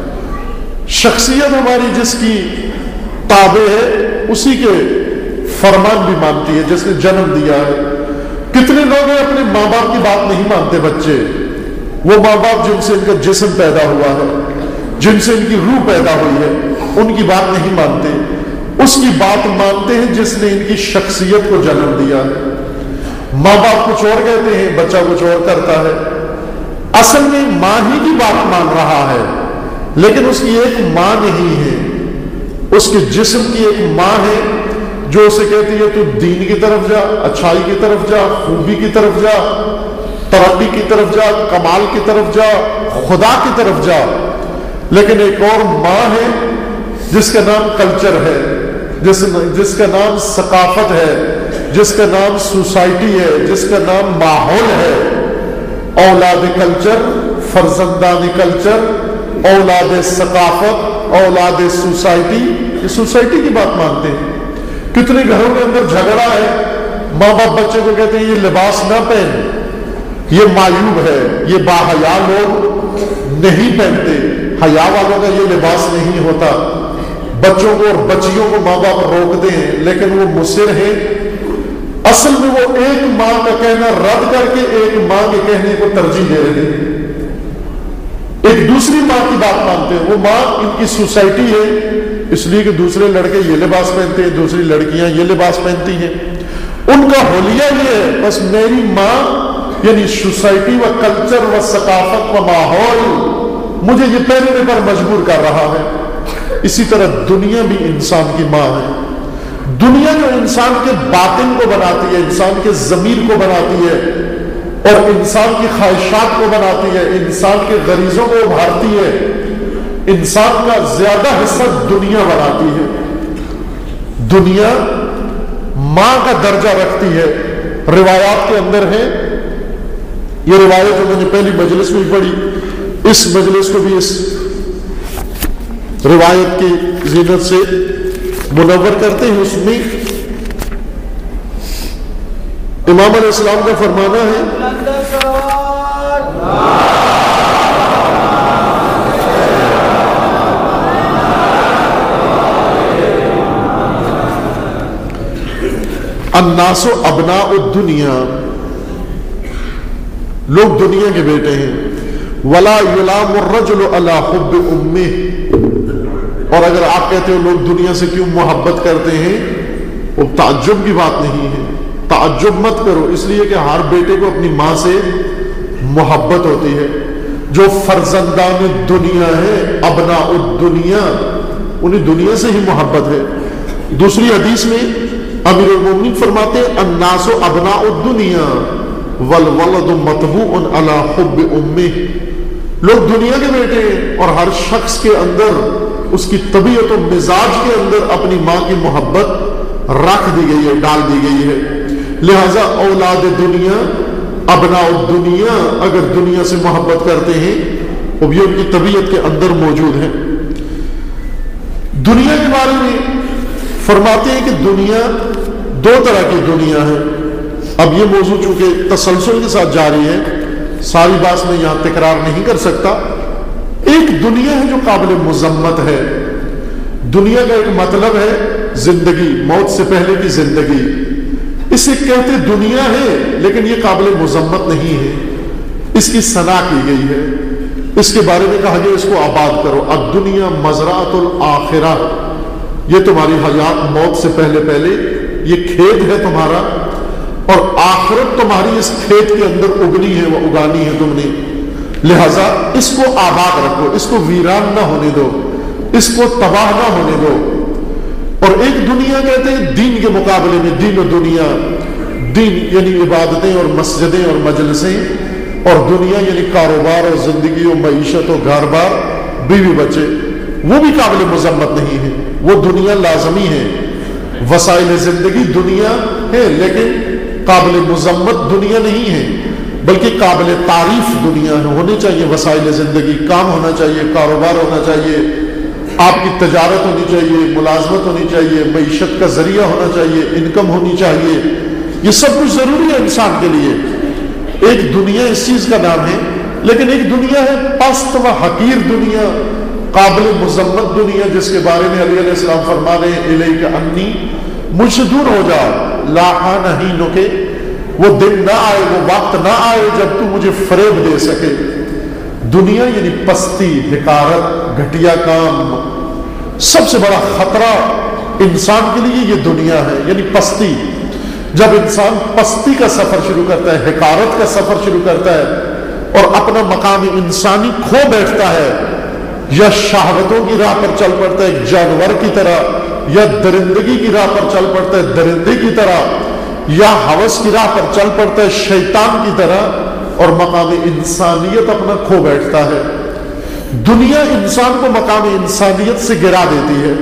शख्सियत हमारी जिसकी ताबे है उसी के फरमान भी मानती है, जिसने जन्म दिया है। कितने लोग हैं अपने माँ बाप की बात नहीं मानते बच्चे। वो माँ बाप जिनसे इनका जिस्म पैदा हुआ है, जिनसे इनकी रूह पैदा हुई है, उनकी बात नहीं मानते। उसकी बात मानते हैं जिसने इनकी शख्सियत को जन्म दिया है। माँ बाप कुछ और कहते हैं, बच्चा कुछ और करता है। असल में मां ही की बात मान रहा है, लेकिन उसकी एक मां नहीं है। उसके जिस्म की एक मां है जो उसे कहती है तू दीन की तरफ जा, अच्छाई की तरफ जा, खूबी की तरफ जा, तरक्की की तरफ जा, कमाल की तरफ जा, खुदा की तरफ जा। लेकिन एक और मां है जिसका नाम कल्चर है, जिस जिसका नाम सकाफत है, जिसका नाम सोसाइटी है, जिसका नाम माहौल है। औलाद कल्चर, फर्जंदान कल्चर, औलाद सकाफत, औलाद सोसाइटी, ये सोसाइटी की बात मानते हैं। कितने घरों के अंदर झगड़ा है, माँ बाप बच्चे को कहते हैं ये लिबास ना पहन, ये मायूब है, ये बाहया लोग नहीं पहनते, हया वालों का ये लिबास नहीं होता। बच्चों को और बच्चियों को माँ बाप रोकते हैं, लेकिन वो मुसिर है। असल में वो एक मां का कहना रद्द करके एक मां के कहने को तरजीह दे रहे हैं। एक दूसरी मां की बात मानते हैं। वो मां इनकी सोसाइटी है, इसलिए कि दूसरे लड़के ये लिबास पहनते हैं, दूसरी लड़कियां ये लिबास पहनती हैं। उनका होलिया ये है, बस मेरी मां यानी सोसाइटी व कल्चर व सकाफत व माहौल मुझे ये पहनने पर मजबूर कर रहा है। इसी तरह दुनिया भी इंसान की मां है। दुनिया जो इंसान के बातिन को बनाती है, इंसान के ज़मीर को बनाती है, और इंसान की ख्वाहिशात को बनाती है, इंसान के गरीजों को उभारती है, इंसान का ज्यादा हिस्सा दुनिया बनाती है। दुनिया मां का दर्जा रखती है। रिवायात के अंदर है, ये रिवायत जो मैंने पहली मजलिस में पढ़ी, इस मजलिस को भी इस रिवायत की जीनत से मुनव्वर करते हैं। उसमें امام علیہ السلام کا فرمانا ہے الناس ابناء الدنیا، لوگ دنیا کے بیٹے ہیں، ولا یلام الرجل علی حب امہ، اور اگر آپ کہتے ہو لوگ دنیا سے کیوں محبت کرتے ہیں، وہ تعجب کی بات نہیں ہے، تعجب مت کرو، اس لیے کہ ہر بیٹے کو اپنی ماں سے محبت ہوتی ہے۔ جو فرزندان دنیا ہے ابناء الدنیا، انہیں دنیا سے ہی محبت ہے۔ دوسری حدیث میں امیر المومنین فرماتے ہیں الناس ابناء الدنیا والولد مطبوع علی حب امہ، لوگ دنیا کے بیٹے ہیں اور ہر شخص کے اندر اس کی طبیعت و مزاج کے اندر اپنی ماں کی محبت رکھ دی گئی ہے، ڈال دی گئی ہے۔ لہذا اولاد دنیا ابناء الدنیا اگر دنیا سے محبت کرتے ہیں وہ بھی ان کی طبیعت کے اندر موجود ہے۔ دنیا کے بارے میں فرماتے ہیں کہ دنیا دو طرح کی دنیا ہے۔ اب یہ موضوع چونکہ تسلسل کے ساتھ جاری ہے، ساری بات میں یہاں تکرار نہیں کر سکتا۔ ایک دنیا ہے جو قابل مذمت ہے، دنیا کا ایک مطلب ہے زندگی، موت سے پہلے کی زندگی، اسے کہتے دنیا ہے لیکن یہ قابل مذمت نہیں ہے، اس کی ثنا کی گئی ہے، اس کے بارے میں کہا گیا اس کو آباد کرو، الدنیا مزرعۃ الآخرہ، یہ تمہاری حیات موت سے پہلے پہلے یہ کھیت ہے تمہارا، اور آخرت تمہاری اس کھیت کے اندر اگنی ہے، وہ اگانی ہے تم نے، لہذا اس کو آباد رکھو، اس کو ویران نہ ہونے دو، اس کو تباہ نہ ہونے دو۔ اور ایک دنیا کہتے ہیں دین کے مقابلے میں، دین و دنیا، دین یعنی عبادتیں اور مسجدیں اور مجلسیں، اور دنیا یعنی کاروبار اور زندگی و معیشت و گھر بار، بیوی بچے، وہ بھی قابل مذمت نہیں ہے، وہ دنیا لازمی ہے، وسائل زندگی دنیا ہے لیکن قابل مذمت دنیا نہیں ہے، بلکہ قابل تعریف دنیا ہے، ہونی چاہیے وسائل زندگی، کام ہونا چاہیے، کاروبار ہونا چاہیے، آپ کی تجارت ہونی چاہیے، ملازمت ہونی چاہیے، معیشت کا ذریعہ ہونا چاہیے، انکم ہونی چاہیے، یہ سب کچھ ضروری ہے انسان کے لیے۔ ایک دنیا اس چیز کا نام ہے، لیکن ایک دنیا ہے پست و حقیر دنیا، قابل مذمت دنیا، جس کے بارے میں علی علیہ السلام فرما رہے ہیں الیک انی، مجھ سے دور ہو جا، لا احینک، وہ دن نہ آئے، وہ وقت نہ آئے جب تو مجھے فریب دے سکے۔ دنیا یعنی پستی، حقارت، گھٹیا کام، سب سے بڑا خطرہ انسان کے لیے یہ دنیا ہے، یعنی پستی۔ جب انسان پستی کا سفر شروع کرتا ہے، حقارت کا سفر شروع کرتا ہے اور اپنا مقام انسانی کھو بیٹھتا ہے، یا شہوتوں کی راہ پر چل پڑتا ہے ایک جانور کی طرح، یا درندگی کی راہ پر چل پڑتا ہے درندے کی طرح، یا ہوس کی راہ پر چل پڑتا ہے شیطان کی طرح، اور مقام انسانیت اپنا کھو بیٹھتا ہے۔ دنیا انسان کو مقام انسانیت سے گرا دیتی ہے۔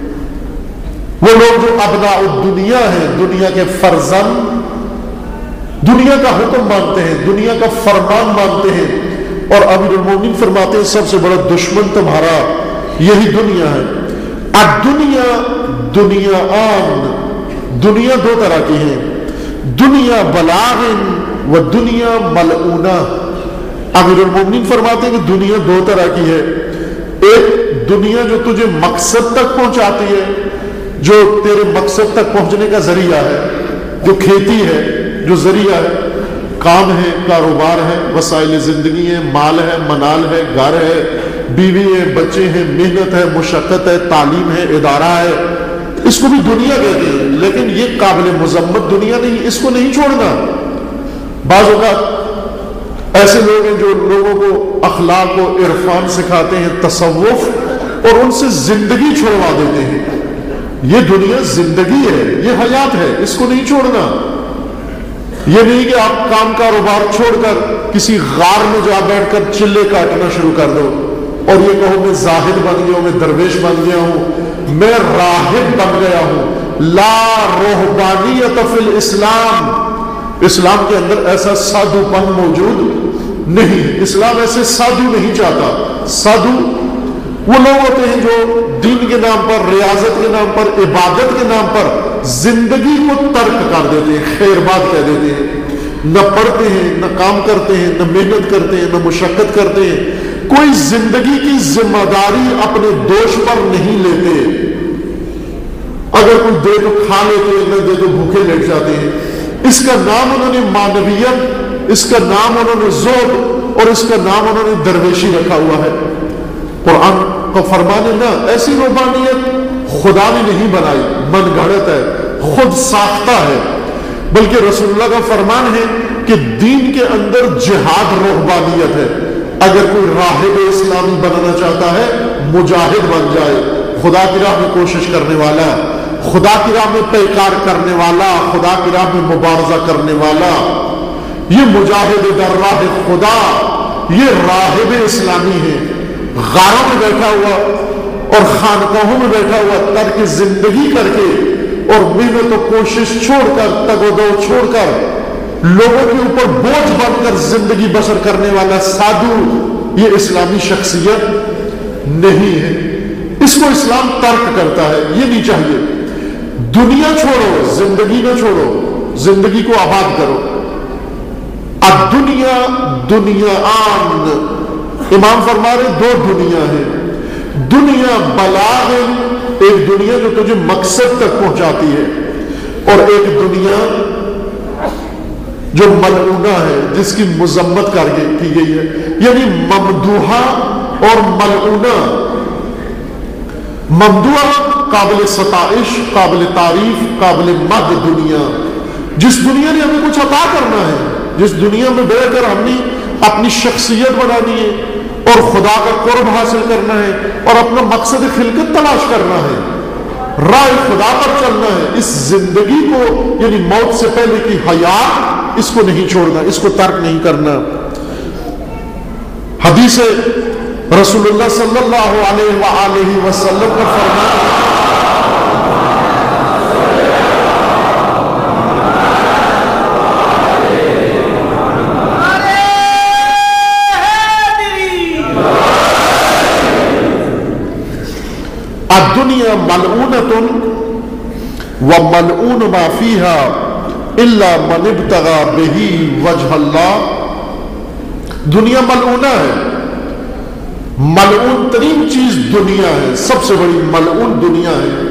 وہ لوگ جو ابناء الدنیا ہیں، دنیا کے فرزند، دنیا کا حکم مانتے ہیں، دنیا کا فرمان مانتے ہیں، اور امیر المومنین فرماتے ہیں سب سے بڑا دشمن تمہارا یہی دنیا ہے۔ الدنیا دنیا آن، دنیا دو طرح کی ہیں، دنیا بلاغن و دنیا ملعونہ۔ امیر المومنین فرماتے ہیں کہ دنیا دو طرح کی ہے، ایک دنیا جو تجھے مقصد تک پہنچاتی ہے، جو تیرے مقصد تک پہنچنے کا ذریعہ ہے، جو کھیتی ہے، جو ذریعہ ہے، کام ہے، کاروبار ہے، وسائل زندگی ہے، مال ہے، منال ہے، گھر ہے، بیوی ہے، بچے ہیں، محنت ہے، مشقت ہے، تعلیم ہے، ادارہ ہے، اس کو بھی دنیا کہتے ہیں، لیکن یہ قابل مذمت دنیا نہیں، اس کو نہیں چھوڑنا۔ بعض اوقات ایسے لوگ ہیں جو لوگوں کو اخلاق و عرفان سکھاتے ہیں، تصوف، اور ان سے زندگی چھوڑوا دیتے ہیں۔ یہ دنیا زندگی ہے، یہ حیات ہے، اس کو نہیں چھوڑنا۔ یہ نہیں کہ آپ کام کاروبار چھوڑ کر کسی غار میں جا بیٹھ کر چلے کاٹنا شروع کر دو اور یہ کہو میں زاہد بن گیا ہوں، میں درویش بن گیا ہوں، میں راہب بن گیا ہوں۔ لا رہبانیت فی الاسلام، اسلام کے اندر ایسا سادھو پن موجود نہیں، اسلام ایسے سادھو نہیں چاہتا۔ سادھو وہ لوگ ہوتے ہیں جو دین کے نام پر، ریاضت کے نام پر، عبادت کے نام پر زندگی کو ترک کر دیتے ہیں، خیر بات کہہ دیتے ہیں، نہ پڑھتے ہیں، نہ کام کرتے ہیں، نہ محنت کرتے ہیں، نہ مشقت کرتے ہیں، کوئی زندگی کی ذمہ داری اپنے دوش پر نہیں لیتے۔ اگر کوئی دے تو کھا لیتے ہیں، نہ دے تو بھوکے لیٹ جاتے ہیں۔ اس کا نام انہوں نے معنویت، اس کا نام انہوں نے زہد، اور اس کا نام انہوں نے درویشی رکھا ہوا ہے۔ قرآن کا فرمان ہے، نہ ایسی روحانیت خدا نے نہیں بنائی، من گھڑت ہے، خود ساختہ ہے، بلکہ رسول اللہ کا فرمان ہے کہ دین کے اندر جہاد روحانیت ہے۔ اگر کوئی راہب اسلامی بننا چاہتا ہے، مجاہد بن جائے، خدا کی راہ میں کوشش کرنے والا، خدا کی راہ میں پیکار کرنے والا، خدا کی راہ میں مبارزہ کرنے والا، یہ مجاہد در راہ خدا، یہ راہب اسلامی ہے۔ غاروں میں بیٹھا ہوا اور خانقاہوں میں بیٹھا ہوا، ترک زندگی کر کے اور محنت و کوشش چھوڑ کر، تگ و دو چھوڑ کر، لوگوں کے اوپر بوجھ بن کر زندگی بسر کرنے والا سادھو، یہ اسلامی شخصیت نہیں ہے۔ اس کو اسلام ترک کرتا ہے، یہ نہیں چاہیے۔ دنیا چھوڑو، زندگی نہ چھوڑو، زندگی کو آباد کرو۔ الدنیا دنیا آن، امام فرما رہے دو دنیا ہے، دنیا بلاغ، ایک دنیا جو تجھے مقصد تک پہنچاتی ہے، اور ایک دنیا جو ملعونہ ہے، جس کی مذمت کر کے کی گئی ہے، یعنی ممدوحہ اور ملعونہ۔ ممدوحہ قابل ستائش، قابل تعریف، قابل مدح دنیا، جس دنیا نے ہمیں کچھ عطا کرنا ہے، جس دنیا میں بیٹھ کر ہم نے اپنی شخصیت بنانی ہے اور خدا کا قرب حاصل کرنا ہے اور اپنا مقصد خلقت تلاش کرنا ہے، راہ خدا پر چلنا ہے۔ اس زندگی کو، یعنی موت سے پہلے کی حیات، اس کو نہیں چھوڑنا، اس کو ترک نہیں کرنا۔ حدیث رسول اللہ صلی اللہ علیہ وآلہ وسلم کا فرمان، الدنیا ملعونۃ وملعون ما فیہا الا من ابتغى بہ وجہ اللہ۔ دنیا ملعونہ ہے، ملعون ترین چیز دنیا ہے، سب سے بڑی ملعون دنیا ہے۔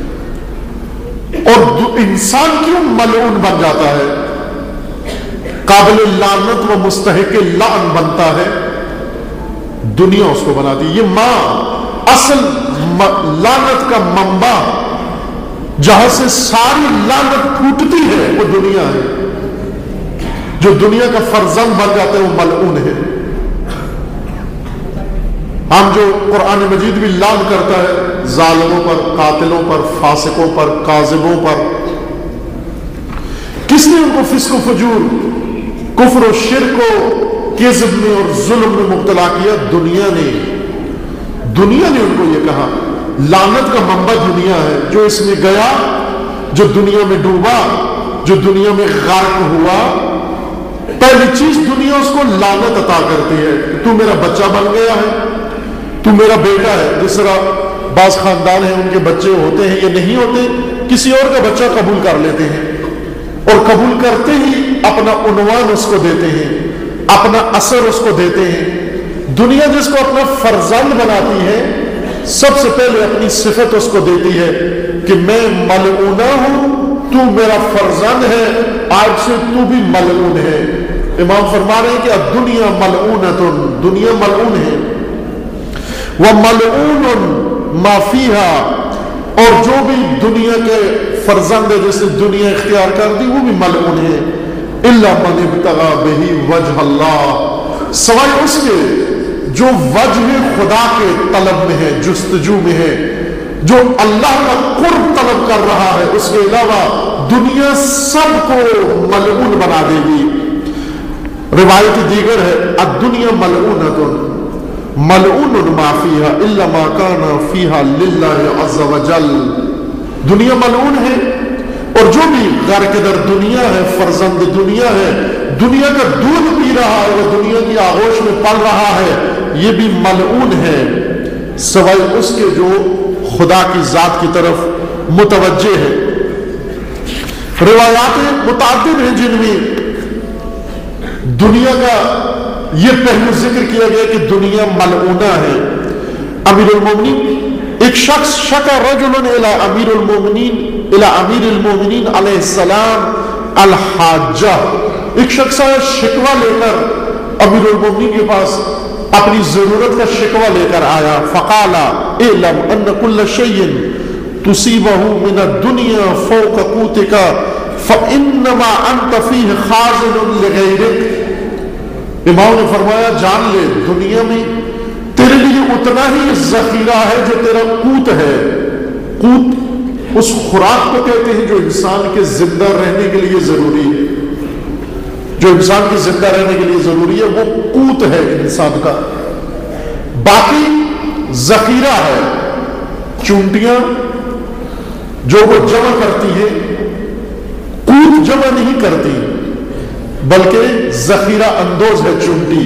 اور انسان کیوں ملعون بن جاتا ہے، قابل لعنت و مستحق لعن بنتا ہے؟ دنیا اس کو بناتی ہے۔ یہ ماں، اصل لعنت کا منبع، جہاں سے ساری لعنت پھوٹتی ہے، وہ دنیا ہے۔ جو دنیا کا فرزند بن جاتا ہے وہ ملعون ہے۔ ہم جو قرآن مجید بھی لعن کرتا ہے ظالموں پر، قاتلوں پر، فاسقوں پر، کاذبوں پر، کس نے ان کو فسق و فجور، کفر و شرک و کذب میں اور ظلم میں مبتلا کیا؟ دنیا نے۔ دنیا نے ان کو یہ کہا، لعنت کا منبع دنیا ہے۔ جو اس میں گیا، جو دنیا میں ڈوبا، جو دنیا میں غرق ہوا، پہلی چیز دنیا اس کو لعنت عطا کرتی ہے۔ تو میرا بچہ بن گیا ہے، تو میرا بیٹا ہے۔ جس طرح بعض خاندان ہیں، ان کے بچے ہوتے ہیں یا نہیں ہوتے، کسی اور کا بچہ قبول کر لیتے ہیں، اور قبول کرتے ہی اپنا عنوان اس کو دیتے ہیں، اپنا اثر اس کو دیتے ہیں۔ دنیا جس کو اپنا فرزند بناتی ہے، سب سے پہلے اپنی صفت اس کو دیتی ہے کہ میں ملعونہ ہوں، تو میرا فرزند ہے، آج سے تو بھی ملعون ہے۔ امام فرما رہے ہیں کہ الدنیا ملعونۃ، دنیا ملعون ہے۔ وَمَلْعُونٌ مَا فِيهَا، اور جو بھی دنیا کے فرزند ہے، جس نے دنیا اختیار کر دی، وہ بھی ملعون ہے۔ إِلَّا مَنِ ابْتَغَى بِهِ وَجْهَ اللَّهِ، سوائے اس کے جو وجہ خدا کے طلب میں ہے، جستجو میں ہے، جو اللہ کا قرب طلب کر رہا ہے، اس کے علاوہ دنیا سب کو ملعون بنا دے گی۔ روایت دیگر ہے، الدنیا ملعونۃ ملعون ما فیہا الا ما کان فیہا للہ عز وجل۔ دنیا ملعون ہے، اور جو بھی غرق در دنیا ہے، فرزند دنیا ہے، دنیا کا دودھ پی رہا ہے، وہ دنیا کی آغوش میں پل رہا ہے، یہ بھی ملعون ہے، سوائے اس کے جو خدا کی ذات کی طرف متوجہ ہے۔ روایات متعدد ہیں جن میں دنیا کا یہ پہلو ذکر کیا گیا کہ دنیا ملعونہ ہے. امیر المومنین ایک شخص شکا رجل الى امیر المومنین الى امیر المومنین علیہ السلام الحاجہ، ایک شخص آیا شکوہ لے کر امیر المومنین کے پاس اپنی ضرورت کا شکوہ لے کر آیا. فقال اعلم ان كل شيء تصيبه من الدنيا فوق قوتك فانما انت فيه خازن لغيرك. امام نے فرمایا جان لے دنیا میں تیرے لیے اتنا ہی ذخیرہ ہے جو تیرا قوت ہے. قوت اس خوراک کو کہتے ہیں جو انسان کے زندہ رہنے کے لیے ضروری ہے، جو انسان کے زندہ رہنے کے لیے ضروری ہے وہ قوت ہے انسان کا. باقی ذخیرہ ہے چونٹیاں جو وہ جمع کرتی ہے، قوت جمع نہیں کرتی بلکہ ذخیرہ اندوز ہے چونٹی.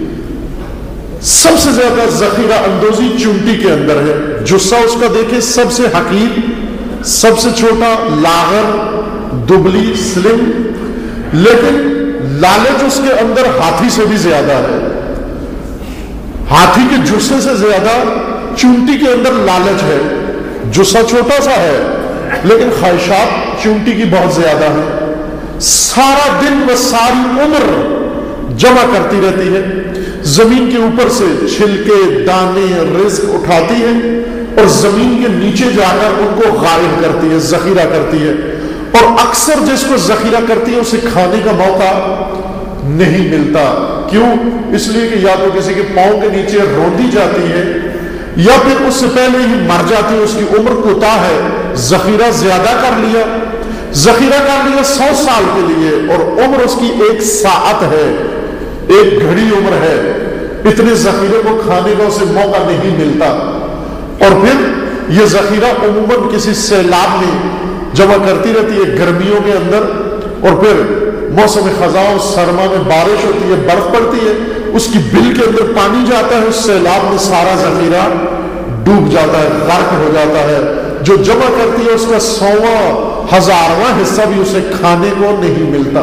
سب سے زیادہ ذخیرہ اندوزی چونٹی کے اندر ہے. جسہ اس کا دیکھے سب سے حقیر، سب سے چھوٹا، لاغر، دبلی، سلم، لیکن لالچ اس کے اندر ہاتھی سے بھی زیادہ ہے. ہاتھی کے جسے سے زیادہ چونٹی کے اندر لالچ ہے. جسہ چھوٹا سا ہے لیکن خواہشات چونٹی کی بہت زیادہ ہے. سارا دن و ساری عمر جمع کرتی رہتی ہے، زمین کے اوپر سے چھلکے دانے رزق اٹھاتی ہے اور زمین کے نیچے جا کر ان کو غائب کرتی ہے، ذخیرہ کرتی ہے. اور اکثر جس کو ذخیرہ کرتی ہے اسے کھانے کا موقع نہیں ملتا. کیوں؟ اس لیے کہ یا تو کسی کے پاؤں کے نیچے روندی جاتی ہے یا پھر اس سے پہلے ہی مر جاتی ہے، اس کی عمر کوتا ہے. ذخیرہ زیادہ کر لیا، ذخیرہ کر لیا سو سال کے لیے اور عمر اس کی ایک ساعت ہے، ایک گھڑی عمر ہے. اتنے ذخیرے کو کھانے کا اسے موقع نہیں ملتا. اور پھر یہ ذخیرہ عموماً کسی سیلاب میں جمع کرتی رہتی ہے گرمیوں کے اندر، اور پھر موسم خزاں سرما میں بارش ہوتی ہے، برف پڑتی ہے، اس کی بل کے اندر پانی جاتا ہے، اس سیلاب میں سارا ذخیرہ ڈوب جاتا ہے، غرق ہو جاتا ہے. جو جمع کرتی ہے اس کا سواں ہزارواں حصہ بھی اسے کھانے کو نہیں ملتا.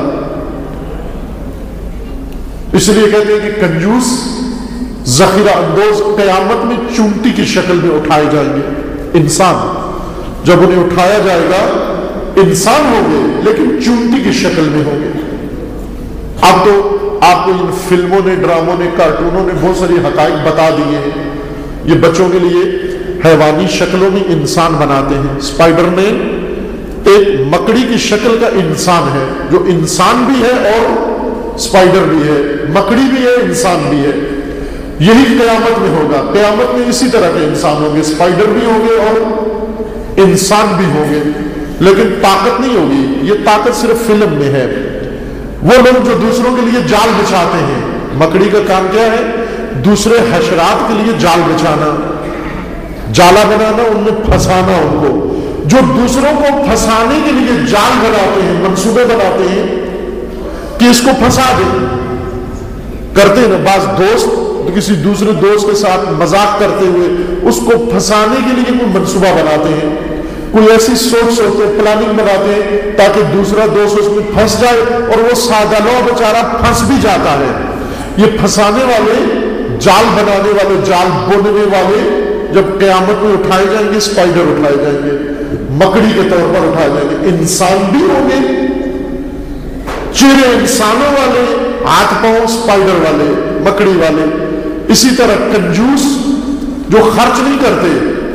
اس لیے کہتے ہیں کہ کنجوس ذخیرہ اندوز قیامت میں چونٹی کی شکل میں اٹھائے جائیں گے. انسان جب انہیں اٹھایا جائے گا انسان ہوں گے لیکن چونٹی کی شکل میں ہوں گے. اب تو آپ کو ان فلموں نے، ڈراموں نے، کارٹونوں نے بہت ساری حقائق بتا دیے ہیں. یہ بچوں کے لیے حیوانی شکلوں میں انسان بناتے ہیں. اسپائڈر مین ایک مکڑی کی شکل کا انسان ہے جو انسان بھی ہے اور اسپائڈر بھی ہے، مکڑی بھی ہے، انسان بھی ہے. یہی قیامت میں ہوگا. قیامت میں اسی طرح کے انسان ہوں گے، اسپائڈر بھی ہوں گے اور انسان بھی ہوں گے، لیکن طاقت نہیں ہوگی. یہ طاقت صرف فلم میں ہے. وہ لوگ جو دوسروں کے لیے جال بچھاتے ہیں، مکڑی کا کام کیا ہے؟ دوسرے حشرات کے لیے جال بچھانا، جالا بنانا، ان میں پھنسانا ان کو. جو دوسروں کو پھنسانے کے لیے جال بناتے ہیں، منصوبے بناتے ہیں کہ اس کو پھنسا دیں، کرتے ہیں نا بعض دوست کسی دوسرے دوست کے ساتھ مذاق کرتے ہوئے اس کو پھنسانے کے لیے کوئی منصوبہ بناتے ہیں، کوئی ایسی سوچ سوچتے ہیں، پلاننگ بناتے ہیں تاکہ دوسرا دوست اس میں پھنس جائے اور وہ سادہ لو بیچارہ پھنس بھی جاتا ہے. یہ پھنسانے والے، جال بنانے والے، جال بننے والے جب قیامت میں اٹھائے جائیں گے، اسپائڈر اٹھائے جائیں گے، مکڑی کے طور پر اٹھائے جائیں گے. انسان بھی ہوں گے، چہرے انسانوں والے، ہاتھ پاؤں اسپائڈر والے، مکڑی والے. اسی طرح کنجوس جو خرچ نہیں کرتے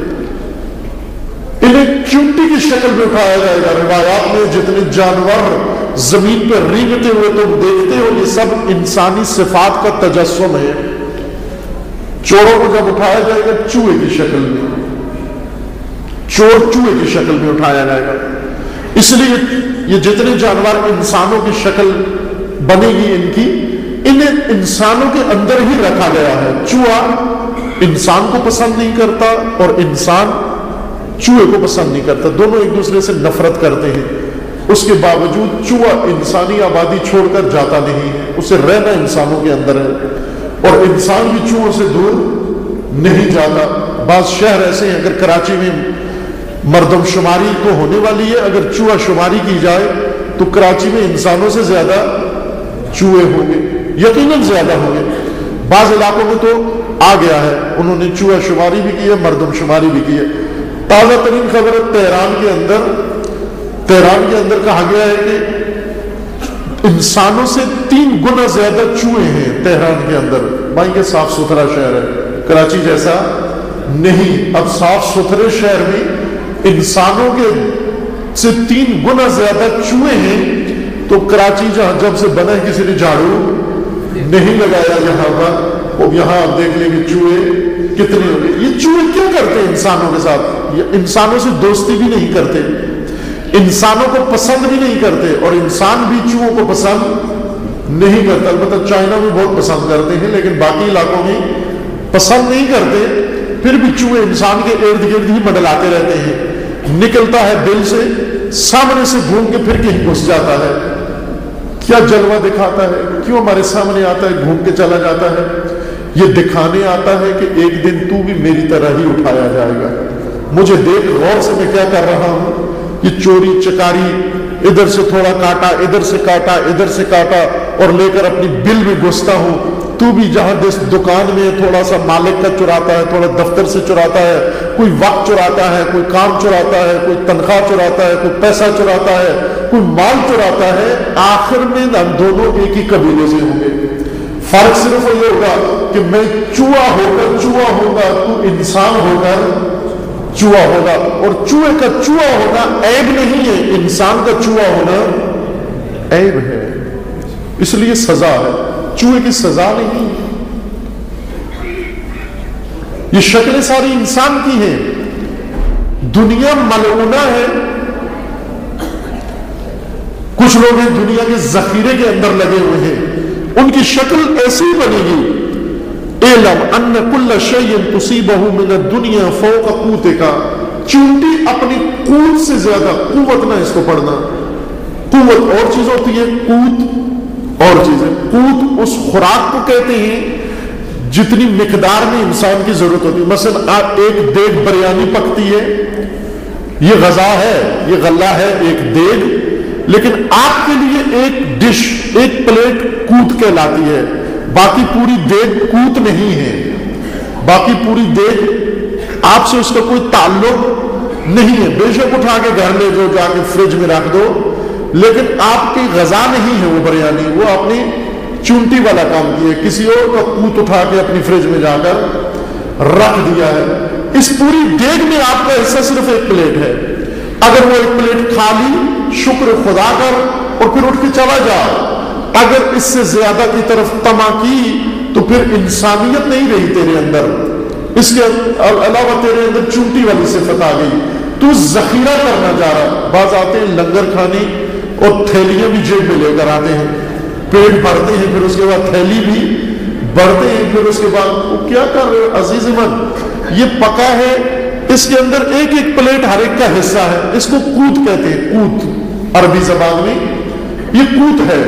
انہیں چونٹی کی شکل میں اٹھایا جائے گا. روایات میں جتنے جانور زمین پہ رینگتے ہوئے تم دیکھتے ہو یہ سب انسانی صفات کا تجسم ہے. چوروں کو جب اٹھایا جائے گا چوہے کی شکل میں، چور چوہے کی شکل میں اٹھایا جائے گا. اس لیے یہ جتنے جانور انسانوں کی شکل بنے گی ان کی، انہیں انسانوں کے اندر ہی رکھا گیا ہے. چوہا انسان کو پسند نہیں کرتا اور انسان چوہے کو پسند نہیں کرتا، دونوں ایک دوسرے سے نفرت کرتے ہیں. اس کے باوجود چوہا انسانی آبادی چھوڑ کر جاتا نہیں ہے، اسے رہنا انسانوں کے اندر ہے اور انسان بھی چوہوں سے دور نہیں جاتا. بعض شہر ایسے ہیں، اگر کراچی میں مردم شماری تو ہونے والی ہے، اگر چوہا شماری کی جائے تو کراچی میں انسانوں سے زیادہ چوہے ہوں گے، یقیناً زیادہ ہوں گے۔ بعض علاقوں میں تو آ گیا ہے، انہوں نے چوہا شماری بھی کی ہے، مردم شماری بھی کی ہے۔ تازہ ترین خبر تہران کے اندر تہران کے اندر کہا گیا ہے کہ انسانوں سے تین گنا زیادہ چوہے ہیں تہران کے اندر۔ بھائی یہ صاف ستھرا شہر ہے، کراچی جیسا نہیں۔ اب صاف ستھرے شہر میں انسانوں کے سے تین گنا زیادہ چوہے ہیں، تو کراچی جہاں جب سے بنا ہے کسی نے جھاڑو نہیں لگایا یہاں پر، اب یہاں آپ دیکھ لیں گے چوہے کتنے ہوں گے۔ یہ چوہے کیا کرتے ہیں انسانوں کے ساتھ؟ یہ انسانوں سے دوستی بھی نہیں کرتے، انسانوں کو پسند بھی نہیں کرتے، اور انسان بھی چوہوں کو پسند نہیں کرتا۔ البتہ چائنا میں بہت پسند کرتے ہیں، لیکن باقی علاقوں میں پسند نہیں کرتے۔ پھر بھی چوہے انسان کے ارد گرد ہی منڈلاتے رہتے ہیں، نکلتا ہے بل سے، سامنے سے گھوم کے پھر کہیں گھس جاتا ہے۔ کیا جلوہ دکھاتا ہے، کیوں ہمارے سامنے آتا ہے، گھوم کے چلا جاتا ہے؟ یہ دکھانے آتا ہے کہ ایک دن تو بھی میری طرح ہی اٹھایا جائے گا، مجھے دیکھ غور سے میں کیا کر رہا ہوں۔ یہ چوری چکاری، ادھر سے تھوڑا کاٹا، ادھر سے کاٹا، ادھر سے کاٹا، اور لے کر اپنی بل میں گھستا ہوں۔ تو بھی جہاں جس دکان میں تھوڑا سا مالک کا چراتا ہے، تھوڑا دفتر سے چراتا ہے، کوئی وقت چراتا ہے، کوئی کام چراتا ہے، کوئی تنخواہ چراتا ہے، کوئی پیسہ چراتا ہے، کوئی مال چراتا ہے، آخر میں ہم دونوں ایک ہی قبیلے سے ہوں گے۔ فرق صرف یہ ہوگا کہ میں چوہا ہو کر چوہا ہوگا، تو انسان ہو کر چوہا ہوگا، اور چوہے کا چوہا ہونا عیب نہیں ہے، انسان کا چوہا ہونا عیب ہے، اس لیے سزا ہے، چوہے کی سزا نہیں۔ یہ شکلیں ساری انسان کی ہیں، دنیا ملعونہ ہے۔ کچھ لوگ ہیں دنیا کے ذخیرے کے اندر لگے ہوئے ہیں، ان کی شکل ایسی بنے گی۔ اعلم ان کل شیء تصیبہ من الدنیا فوق قوتک، چونٹی اپنی قوت سے زیادہ، قوت نہ اس کو پڑھنا، قوت اور چیز ہوتی ہے، قوت اور چیز ہے۔ قوت اس خوراک کو کہتے ہیں جتنی مقدار میں انسان کی ضرورت ہوتی ہے۔ مثلا آپ ایک دیگ بریانی پکتی ہے، یہ غذا ہے، یہ غلہ ہے، ایک دیگ، لیکن آپ کے لیے ایک ڈش، ایک پلیٹ قوت کہلاتی ہے، باقی پوری دیگ قوت نہیں ہے، باقی پوری دیگ آپ سے اس کا کوئی تعلق نہیں ہے۔ بے شک اٹھا کے گھر لے جو جا کے فریج میں رکھ دو، لیکن آپ کی غذا نہیں ہے وہ بریانی، وہ آپ نے چونٹی والا کام کیا ہے، کسی اور کا قوت اٹھا کے اپنی فریج میں جا کر رکھ دیا ہے۔ اس پوری دیگ میں آپ کا حصہ صرف ایک پلیٹ ہے، اگر وہ ایک پلیٹ کھا لی شکر خدا کر اور پھر اٹھ کے چلا جا۔ اگر اس سے زیادہ کی طرف طمع کی تو پھر انسانیت نہیں رہی تیرے اندر، اس کے علاوہ تیرے اندر چونٹی والی صفت آ گئی، تو ذخیرہ کرنا جا رہا۔ بعض آتے ہیں لنگر کھانے اور تھیلیاں بھی جیب میں لے کر آتے ہیں، پیٹ بھرتے ہیں، پھر اس کے بعد تھیلی بھی بھرتے ہیں، پھر اس کے بعد وہ کیا کر رہے ہو عزیز من، یہ پکا ہے، اس کے اندر ایک ایک پلیٹ ہر ایک کا حصہ ہے، اس کو قوت کہتے ہیں، قوت عربی زبان میں یہ قوت ہے۔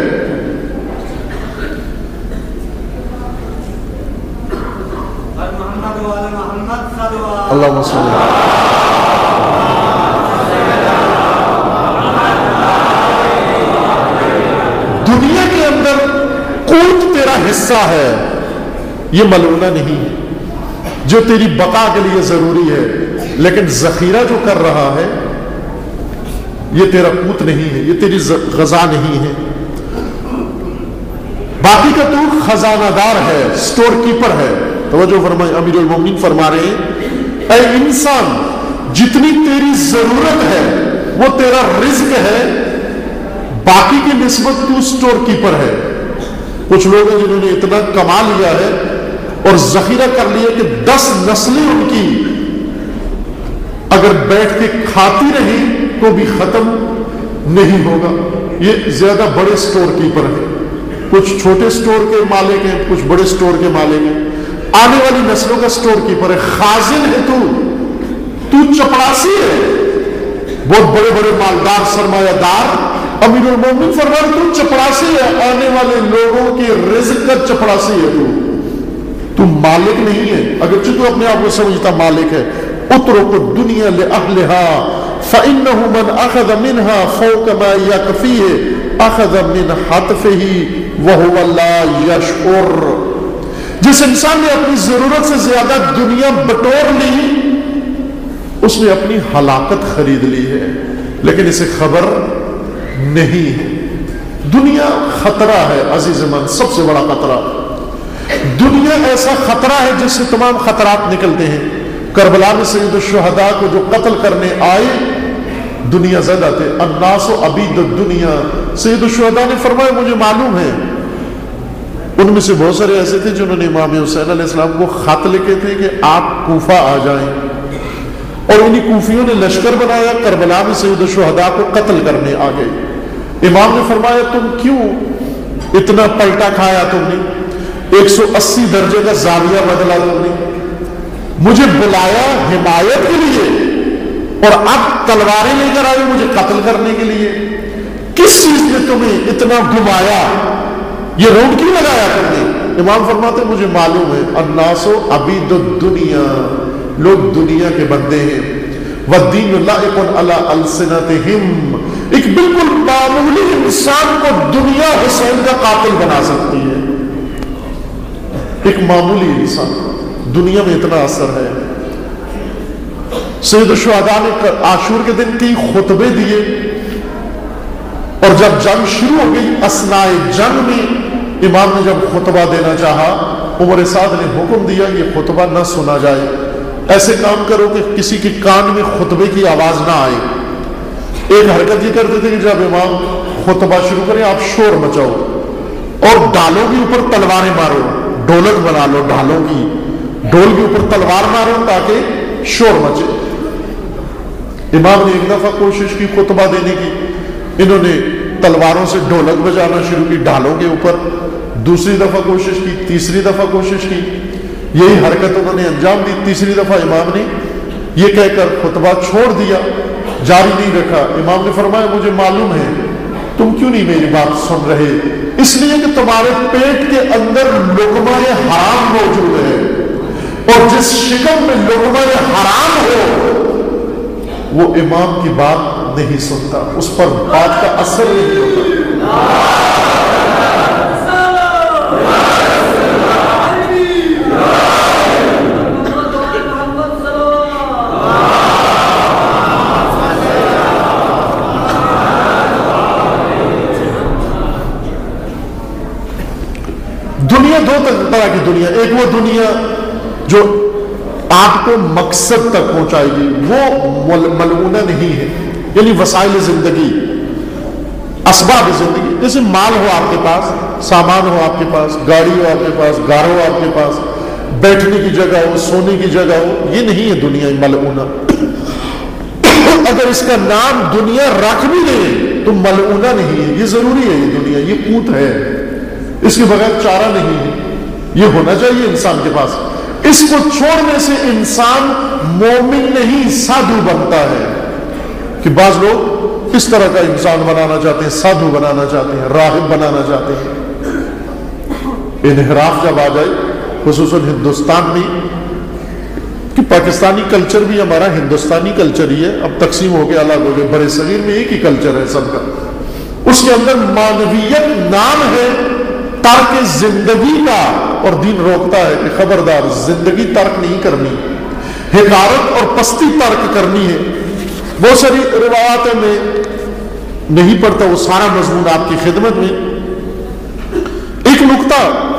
اللہم صلی اللہ دنیا کے اندر قوت تیرا حصہ ہے، یہ ملعونہ نہیں ہے، جو تیری بقا کے لیے ضروری ہے، لیکن ذخیرہ جو کر رہا ہے یہ تیرا قوت نہیں ہے، یہ تیری غذا نہیں ہے۔ باقی کا تو خزانہ دار ہے، سٹور کیپر ہے۔ توجہ فرمائے، امیر المومنین فرما رہے ہیں اے انسان، جتنی تیری ضرورت ہے وہ تیرا رزق ہے، باقی کی نسبت تو سٹور کیپر ہے۔ کچھ لوگ ہیں جنہوں نے اتنا کما لیا ہے اور ذخیرہ کر لیا کہ دس نسلیں ان کی اگر بیٹھ کے کھاتی رہی تو بھی ختم نہیں ہوگا۔ یہ زیادہ بڑے سٹور کیپر ہیں، کچھ چھوٹے سٹور کے مالک ہیں، کچھ بڑے سٹور کے مالک ہیں، آنے والی نسلوں کا سٹور کیپر ہے۔ خازن ہے تو تو چپڑاسی ہے، بہت بڑے بڑے مالدار سرمایہ دار، امیر المومنین فرماتے تو چپڑاسی ہے، آنے والے لوگوں کے رزق کا چپڑاسی ہے، تو تو مالک نہیں ہے، اگرچہ تو اپنے آپ کو سمجھتا مالک ہے، اترک الدنیا لأہلها فإنه من أخذ منها فوق ما يكفيه أخذ من حتفه وهو لا يشعر. جس انسان نے اپنی ضرورت سے زیادہ دنیا بٹور لی اس نے اپنی ہلاکت خرید لی ہے، لیکن اسے خبر نہیں ہے. دنیا خطرہ ہے عزیز من، سب سے بڑا خطرہ. دنیا ایسا خطرہ ہے جس سے تمام خطرات نکلتے ہیں. کربلا میں سید الشہداء کو جو قتل کرنے آئے دنیا زدہ تھے. الناس عبید الدنیا. سید الشہداء نے فرمایا مجھے معلوم ہے. ان میں سے بہت سارے ایسے تھے جنہوں نے امام حسین علیہ السلام کو خط لکھے تھے کہ آپ کوفہ آ جائیں، اور انہی کوفیوں نے لشکر بنایا، کربلا میں سید الشہداء کو قتل کرنے آ گئے. امام نے فرمایا تم کیوں اتنا پلٹا کھایا؟ تم نے ایک سو اسی درجے کا زاویہ بدلا، تم نے مجھے بلایا حمایت کے لیے اور اب تلواریں لے کر آئے مجھے قتل کرنے کے لیے. کس چیز نے تمہیں اتنا گھمایا؟ یہ روڈ کیوں لگایا تم نے؟ امام فرماتے مجھے معلوم ہے الناس عبید الدنیا، لوگ دنیا کے بندے ہیں. والدین لائق علی السنتہم. ایک بالکل معمولی انسان کو دنیا حسین کا قاتل بنا سکتی ہے. ایک معمولی انسان دنیا میں اتنا اثر ہے. سید الشہداء نے عاشور کے دن کی خطبے دیے، اور جب جنگ شروع ہو گئی اثناء جنگ میں امام نے جب خطبہ دینا چاہا عمر سعد نے حکم دیا یہ خطبہ نہ سنا جائے. ایسے کام کرو کہ کسی کے کان میں خطبے کی آواز نہ آئے. ایک حرکت یہ کرتے تھے کہ جب امام خطبہ شروع کریں آپ شور مچاؤ اور ڈالوں کے اوپر تلواریں مارو، ڈھولک بنا لو، ڈھالوں کی ڈھول کے اوپر تلوار مارو تاکہ شور مچے. امام نے ایک دفعہ کوشش کی خطبہ دینے کی، انہوں نے تلواروں سے ڈھولک بجانا شروع کی ڈھالوں کے اوپر. دوسری دفعہ کوشش کی، تیسری دفعہ کوشش کی، یہی حرکت انہوں نے انجام دی. تیسری دفعہ امام نے یہ کہہ کر خطبہ چھوڑ دیا، جاری نہیں رکھا. امام نے فرمایا مجھے معلوم ہے تم کیوں نہیں میری بات سن رہے، اس لیے کہ تمہارے پیٹ کے اندر لقمہ حرام موجود ہے، اور جس شکم میں لقمہ حرام ہو وہ امام کی بات نہیں سنتا، اس پر بات کا اثر نہیں ہوتا. دنیا دو طرح کی دنیا، ایک وہ دنیا جو آپ کو مقصد تک پہنچائے گی، وہ ملعونہ نہیں ہے، یعنی وسائل زندگی، اسباب زندگی، جیسے مال ہو آپ کے پاس، سامان ہو آپ کے پاس، گاڑی ہو آپ کے پاس، گھر ہو آپ کے پاس، بیٹھنے کی جگہ ہو، سونے کی جگہ ہو، یہ نہیں ہے دنیا ملعونہ. اگر اس کا نام دنیا رکھ بھی دیں تو ملعونہ نہیں ہے، یہ ضروری ہے. یہ دنیا یہ قوت ہے، اس کے بغیر چارہ نہیں ہے، یہ ہونا چاہیے انسان کے پاس. اس کو چھوڑنے سے انسان مومن نہیں سادھو بنتا ہے. کہ بعض لوگ اس طرح کا انسان بنانا چاہتے ہیں، سادھو بنانا چاہتے ہیں، راہب بنانا چاہتے ہیں. انحراف جب آ جائے خصوصاً ہندوستان میں، کہ پاکستانی کلچر بھی ہمارا ہندوستانی کلچر ہی ہے، اب تقسیم ہو کے الگ ہو گئے، برے صغیر میں ایک ہی کلچر ہے سب کا. اس کے اندر معنویت نام ہے ترک زندگی کا، اور دین روکتا ہے کہ خبردار زندگی ترک نہیں کرنی، حقارت اور پستی ترک کرنی ہے. بہت ساری روایات میں نہیں پڑھتا، وہ سارا مضمون آپ کی خدمت میں. ایک نقطہ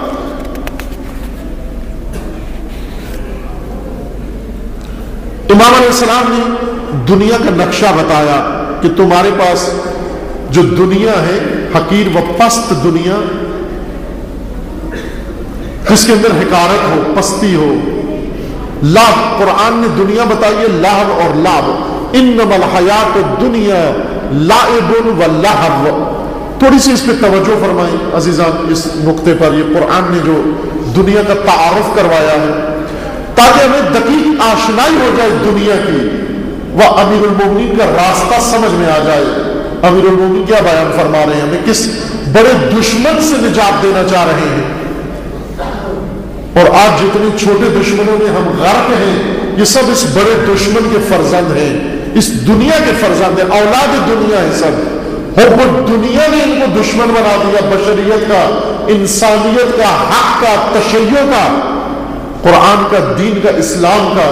امام علیہ السلام نے دنیا کا نقشہ بتایا کہ تمہارے پاس جو دنیا ہے حقیر و پست دنیا، جس کے اندر حقارت ہو، پستی ہو، لعب. قرآن نے دنیا بتائی ہے لعب اور لعب. انما الحیات الدنیا لعب و لہو. تھوڑی سی اس پہ توجہ فرمائیں عزیزان اس نقطے پر. یہ قرآن نے جو دنیا کا تعارف کروایا ہے تاکہ ہمیں دقیق آشنائی ہو جائے دنیا کی، وہ امیر المومنین کا راستہ سمجھ میں آ جائے. امیر المومنین کیا بیان فرما رہے ہیں، ہمیں کس بڑے دشمن سے نجات دینا چاہ رہے ہیں. اور آج جتنے چھوٹے دشمنوں میں ہم غرق ہیں یہ سب اس بڑے دشمن کے فرزند ہیں، اس دنیا کے فرزند ہیں، اولاد دنیا ہے سب. حب دنیا نے ان کو دشمن بنا دیا، بشریت کا، انسانیت کا، حق کا، تشیع کا، قرآن کا، دین کا، اسلام کا.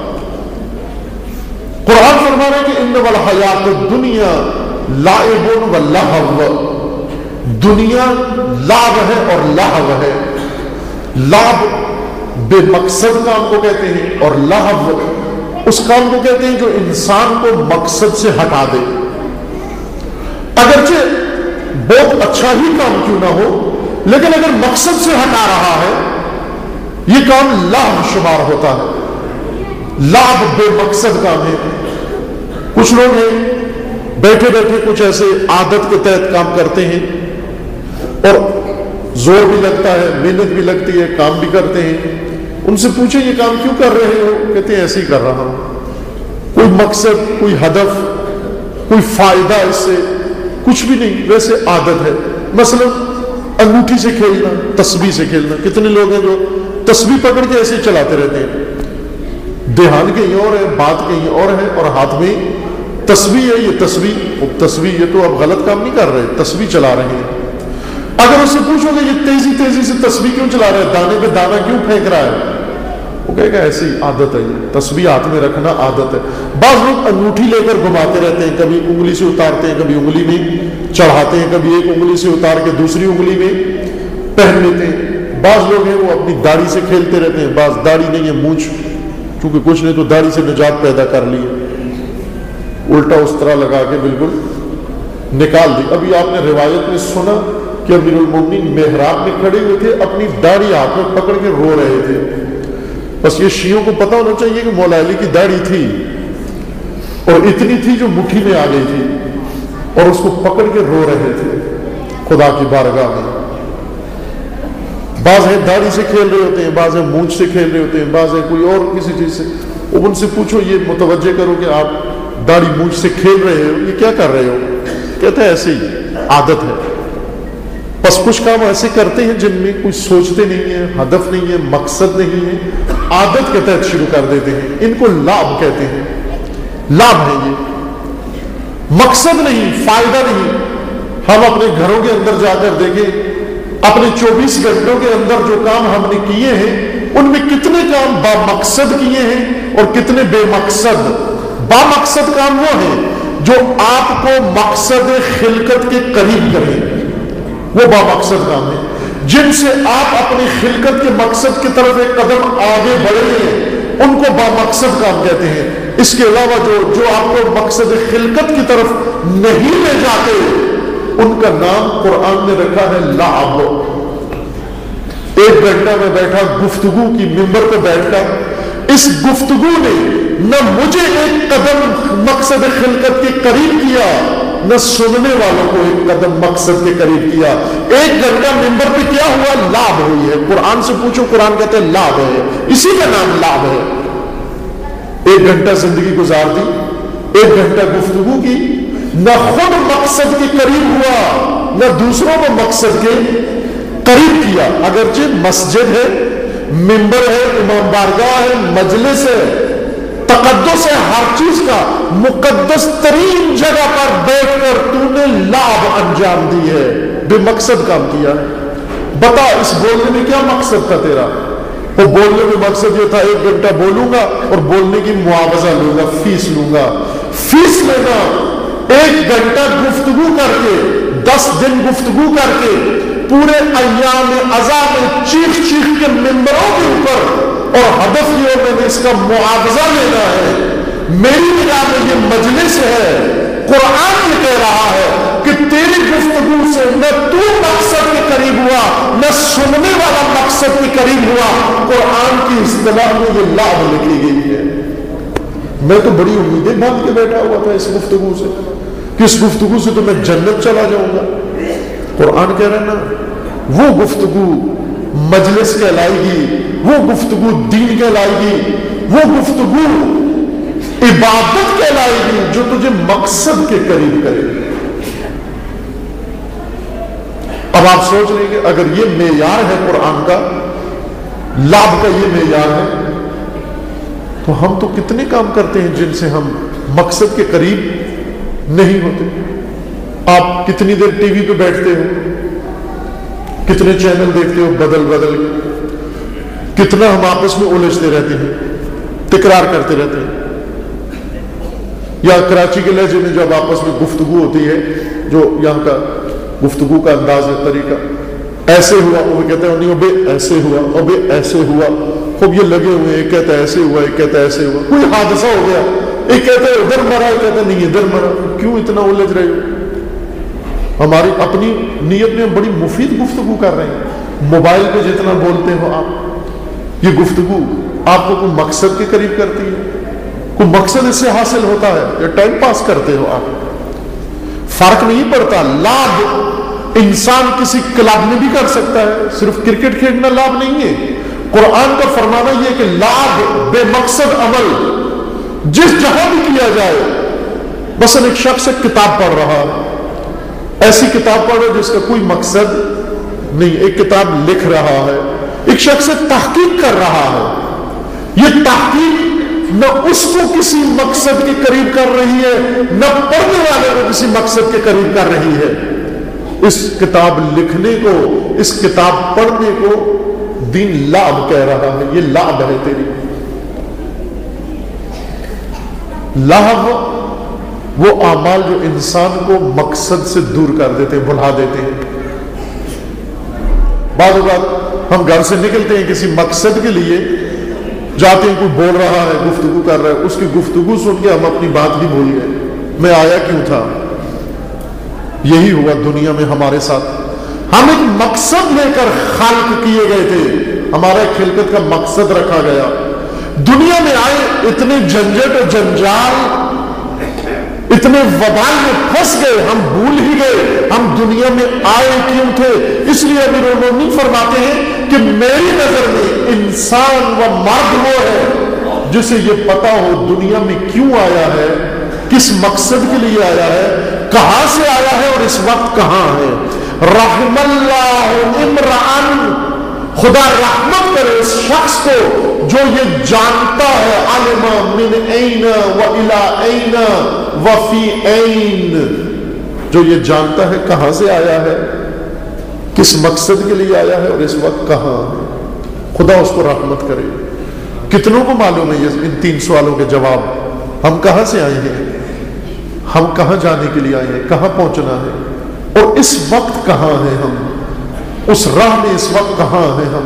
قرآن فرما رہے کہ ان والحیات الدنیا لعب و لہو، دنیا لعب ہے اور لہو ہے. لعب بے مقصد کام کو کہتے ہیں، اور لہو اس کام کو کہتے ہیں جو انسان کو مقصد سے ہٹا دے. اگرچہ بہت اچھا ہی کام کیوں نہ ہو، لیکن اگر مقصد سے ہٹا رہا ہے یہ کام لعب شمار ہوتا ہے. لعب بے مقصد کام ہے. کچھ لوگ ہیں بیٹھے بیٹھے کچھ ایسے عادت کے تحت کام کرتے ہیں، اور زور بھی لگتا ہے، محنت بھی لگتی ہے، کام بھی کرتے ہیں. ان سے پوچھیں یہ کام کیوں کر رہے ہو؟ کہتے ہیں ایسے ہی کر رہا ہوں. کوئی مقصد، کوئی ہدف، کوئی فائدہ اس سے کچھ بھی نہیں، ویسے عادت ہے. مثلا انگوٹھی سے کھیلنا، تسبیح سے کھیلنا. کتنے لوگ ہیں جو تسبیح پکڑ کے ایسے چلاتے رہتے ہیں، دھیان کہیں اور ہے، بات کہیں اور ہے، اور ہاتھ میں تسبیح ہے. یہ تسبیح تسبیح یہ تو اب غلط کام نہیں کر رہے، تسبیح چلا رہے ہیں. اگر اس سے پوچھو گے یہ تیزی تیزی سے تسبیح کیوں چلا رہا ہے، دانے پہ دانا کیوں پھینک رہا ہے، وہ کہے گا ایسی عادت ہے، یہ تسبیح ہاتھ میں رکھنا عادت ہے. بعض لوگ انگوٹھی لے کر گھماتے رہتے ہیں، کبھی انگلی سے اتارتے ہیں، کبھی انگلی میں چڑھاتے ہیں، کبھی ایک انگلی سے اتار کے دوسری انگلی میں پہن لیتے ہیں. بعض لوگ ہیں وہ اپنی داڑھی سے کھیلتے رہتے ہیں. بعض داڑھی نہیں ہے، مونچھ، کیونکہ کچھ نے تو داڑھی سے نجات پیدا کر لی ہے، الٹا اس طرح لگا کے بالکل نکال دی. ابھی آپ نے روایت میں سنا کہ امیر المومنین محراب میں کھڑے ہوئے تھے، اپنی داڑھی ہاتھ میں پکڑ کے رو رہے تھے. بس یہ شیعوں کو پتا ہونا چاہیے کہ مولا علی کی داڑھی تھی، اور اتنی تھی جو مٹھی میں آ گئی تھی، اور اس کو پکڑ کے رو رہے تھے خدا کی بارگاہ میں. بعض ہیں داڑھی سے کھیل رہے ہوتے ہیں، بعض ہیں مونچھ سے کھیل رہے ہوتے ہیں، بعض ہیں کوئی اور کسی چیز سے. اب ان سے پوچھو یہ متوجہ کرو کہ آپ داڑھی مونچھ سے کھیل رہے ہو، یہ کیا کر رہے ہو؟ کہتے ہیں ایسے ہی عادت ہے. بس کچھ کام ایسے کرتے ہیں جن میں کوئی سوچتے نہیں ہیں، ہدف نہیں ہے، مقصد نہیں ہے، عادت کے تحت شروع کر دیتے ہیں. ان کو لعب کہتے ہیں. لعب ہے یہ، مقصد نہیں، فائدہ نہیں. ہم اپنے گھروں کے اندر جا کر دیکھیں، اپنے چوبیس گھنٹوں کے اندر جو کام ہم نے کیے ہیں ان میں کتنے کام با مقصد کیے ہیں اور کتنے بے مقصد. با مقصد کام وہ ہیں جو آپ کو مقصد خلقت کے قریب کریں، وہ با مقصد کام ہے. جن سے آپ اپنی خلقت کے مقصد کی طرف ایک قدم آگے بڑھے ہیں ان کو با مقصد کام کہتے ہیں. اس کے علاوہ جو جو آپ کو مقصد خلقت کی طرف نہیں لے جاتے ان کا نام قرآن نے رکھا ہے لعب. ایک گھنٹہ میں بیٹھا گفتگو کی ممبر پہ بیٹھ کر، اس گفتگو نے نہ مجھے ایک قدم مقصد خلقت کے قریب کیا، نہ سننے والوں کو ایک قدم مقصد کے قریب کیا. ایک گھنٹہ ممبر پہ کیا ہوا؟ لعب ہوئی ہے. قرآن سے پوچھو، قرآن کہتے ہیں لعب ہے، اسی کا نام لعب ہے. ایک گھنٹہ زندگی گزار دی، ایک گھنٹہ گفتگو کی، نہ خود مقصد کے قریب ہوا نہ دوسروں کو مقصد کے قریب کیا. اگرچہ مسجد ہے، ممبر ہے، امام بارگاہ ہے، مجلس ہے، تقدس ہے، ہر چیز کا مقدس ترین جگہ پر بیٹھ کر تو نے لعب انجام دی ہے، بے مقصد کام کیا ہے. بتا اس بولنے میں کیا مقصد تھا تیرا؟ وہ بولنے میں مقصد یہ تھا ایک گھنٹہ بولوں گا اور بولنے کی معاوضہ لوں گا، فیس لوں گا. فیس لینا، ایک گھنٹہ گفتگو کر کے، دس دن گفتگو کر کے، پورے ایام ازا میں چیخ چیخ کے ممبروں کے اوپر، اور ہدف یہ میں نے اس کا معاوضہ لینا ہے. میری نگاہ میں یہ مجلس ہے. قرآن یہ کہہ رہا ہے کہ تیری گفتگو سے نہ تو مقصد کے قریب ہوا نہ سننے والا مقصد کے قریب ہوا. قرآن کی اصطلاح میں یہ لعب لکھی گئی ہے. میں تو بڑی امیدیں باندھ کے بیٹھا ہوا تھا اس گفتگو سے کہ اس گفتگو سے تو میں جنت چلا جاؤں گا. قرآن کہہ رہا ہے نا، وہ گفتگو مجلس کہلائے گی، وہ گفتگو دین کہلائے گی، وہ گفتگو عبادت کہلائے گی جو تجھے مقصد کے قریب کرے. اب آپ سوچ رہے ہیں کہ اگر یہ معیار ہے قرآن کا، لعب کا یہ معیار ہے، تو ہم تو کتنے کام کرتے ہیں جن سے ہم مقصد کے قریب نہیں ہوتے. آپ کتنی دیر ٹی وی پہ بیٹھتے ہو، کتنے چینل دیکھتے ہو بدل بدل کے، کتنا ہم آپس میں الجھتے رہتے ہیں، تکرار کرتے رہتے ہیں. یا کراچی کے لہجے میں جب آپس میں گفتگو ہوتی ہے، جو یہاں کا گفتگو کا انداز ہے، طریقہ، ایسے ہوا، وہ کہتا ہے نہیں ابے ایسے ہوا، ابے ایسے ہوا، خوب یہ لگے ہوئے، ایک کہتا ہے ایسے ہوا، ایک کہتا ہے ایسے ہوا، کوئی حادثہ ہو گیا، ایک کہتا ہے ادھر مرا، ایک کہتا ہے نہیں ادھر مرا. کیوں اتنا الجھ رہے ہو؟ ہماری اپنی نیت میں بڑی مفید گفتگو کر رہے ہیں. موبائل پہ جتنا بولتے ہو آپ، یہ گفتگو آپ کو کوئی مقصد کے قریب کرتی ہے؟ کوئی مقصد اس سے حاصل ہوتا ہے یا ٹائم پاس کرتے ہو آپ؟ فرق نہیں پڑتا. لاب انسان کسی کلب میں بھی کر سکتا ہے، صرف کرکٹ کھیلنا لاب نہیں ہے. قرآن کا فرمانا یہ کہ لاب بے مقصد عمل جس جہاں بھی کیا جائے. مثلا ایک شخص ایک کتاب پڑھ رہا ہے، ایسی کتاب پڑھ رہا جس کا کوئی مقصد نہیں، ایک کتاب لکھ رہا ہے، ایک شخص تحقیق کر رہا ہے. یہ تحقیق نہ اس کو کسی مقصد کے قریب کر رہی ہے، نہ پڑھنے والے کو کسی مقصد کے قریب کر رہی ہے. اس کتاب لکھنے کو، اس کتاب پڑھنے کو دین لاب کہہ رہا ہے. یہ لاب ہے تیری. لاب وہ اعمال جو انسان کو مقصد سے دور کر دیتے ہیں، بھلا دیتے ہیں. بعض اوقات ہم گھر سے نکلتے ہیں کسی مقصد کے لیے، جاتے ہیں، کوئی بول رہا ہے، گفتگو کر رہا ہے، اس کی گفتگو سن کے ہم اپنی بات بھی بھول گئے، میں آیا کیوں تھا. یہی ہوا دنیا میں ہمارے ساتھ. ہم ایک مقصد لے کر خلق کیے گئے تھے، ہمارا ایک خلقت کا مقصد رکھا گیا. دنیا میں آئے اتنے جھنجٹ اور جنجال، اتنے وبال میں پھنس گئے، ہم بھول ہی گئے ہم دنیا میں آئے کیوں تھے. اس لیے امیر المومنین فرماتے ہیں کہ میری نظر میں انسان و مرد وہ ہے جسے یہ پتا ہو دنیا میں کیوں آیا ہے، کس مقصد کے لیے آیا ہے، کہاں سے آیا ہے اور اس وقت کہاں ہے. رحم اللہ امرأن، خدا رحمت کرے اس شخص کو جو یہ جانتا ہے، علم من این و الی این و فی این، جو یہ جانتا ہے کہاں سے آیا ہے، کس مقصد کے لیے آیا ہے اور اس وقت کہاں ہے. خدا اس کو رحمت کرے. کتنوں کو معلوم ہے یہ ان تین سوالوں کے جواب؟ ہم کہاں سے آئے ہیں، ہم کہاں جانے کے لیے آئے ہیں، کہاں پہنچنا ہے، اور اس وقت کہاں ہیں ہم، اس راہ میں اس وقت کہاں ہیں ہم.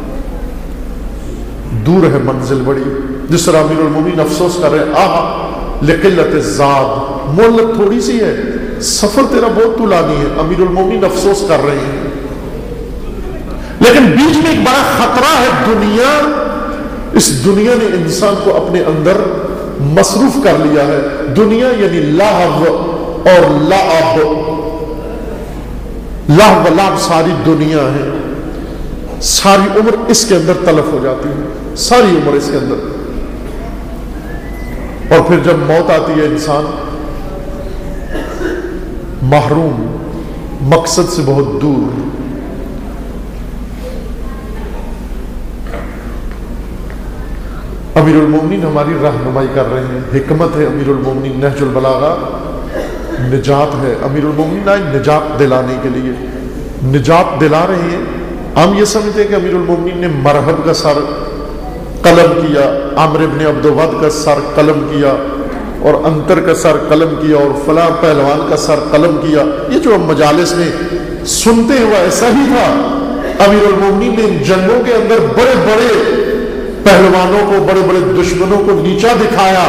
دور ہے منزل بڑی. جس طرح امیر المومنین افسوس کر رہے ہیں، آہ لقلت الزاد، مہلت تھوڑی سی ہے، سفر تیرا بہت طولانی ہے. امیر المومنین افسوس کر رہے ہیں، لیکن بیچ میں ایک بڑا خطرہ ہے. دنیا، اس دنیا نے انسان کو اپنے اندر مصروف کر لیا ہے. دنیا یعنی لہو اور لعب. لہو و لعب ساری دنیا ہے. ساری عمر اس کے اندر تلف ہو جاتی ہے، ساری عمر اس کے اندر. اور پھر جب موت آتی ہے انسان محروم، مقصد سے بہت دور. امیر المومنین ہماری رہنمائی کر رہے ہیں. حکمت ہے امیر المومنین. نہج البلاغہ نجات ہے. امیر المومنین آئے نجات دلانے کے لیے، نجات دلا رہے ہیں. ہم یہ سمجھتے ہیں کہ امیر المومنین نے مرہب کا سر قلم کیا، عمرو بن عبد الود کا سر قلم کیا، اور انتر کا سر قلم کیا، اور فلاں پہلوان کا سر قلم کیا. یہ جو ہم مجالس میں سنتے ہوا ایسا ہی تھا. امیر المومنین نے ان جنگوں کے اندر بڑے بڑے پہلوانوں کو، بڑے بڑے دشمنوں کو نیچا دکھایا.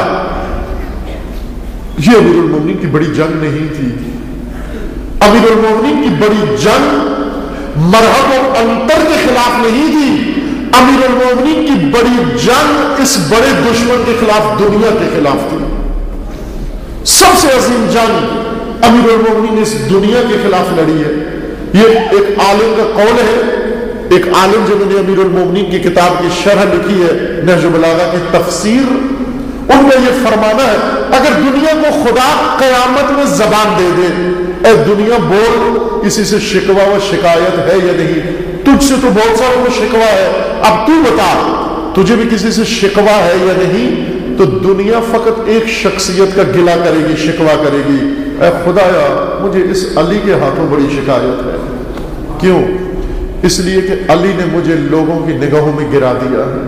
یہ امیر المومنین کی بڑی جنگ نہیں تھی. امیر المومنین کی بڑی جنگ مرہب اور انتر کے خلاف نہیں تھی. امیر المومنین کی بڑی جنگ اس بڑے دشمن کے خلاف، دنیا کے خلاف تھی. سب سے عظیم جنگ امیر المومنین نے اس دنیا کے خلاف لڑی ہے. یہ ایک عالم کا قول ہے، ایک عالم جنہوں نے امیر المومنین کی کتاب کی شرح لکھی ہے، نہج البلاغہ کی تفسیر، ان میں یہ فرمانا ہے اگر دنیا کو خدا قیامت میں زبان دے دے، اے دنیا بول، کسی سے شکوہ و شکایت ہے یا نہیں؟ تجھ سے تو بہت ساروں کو شکوہ ہے، اب تو بتا تجھے بھی کسی سے شکوا ہے یا نہیں؟ تو دنیا فقط ایک شخصیت کا گلہ کرے گی، شکوا کرے گی، اے خدایا مجھے اس علی کے ہاتھوں بڑی شکایت ہے۔ کیوں؟ اس لیے کہ علی نے مجھے لوگوں کی نگاہوں میں گرا دیا ہے،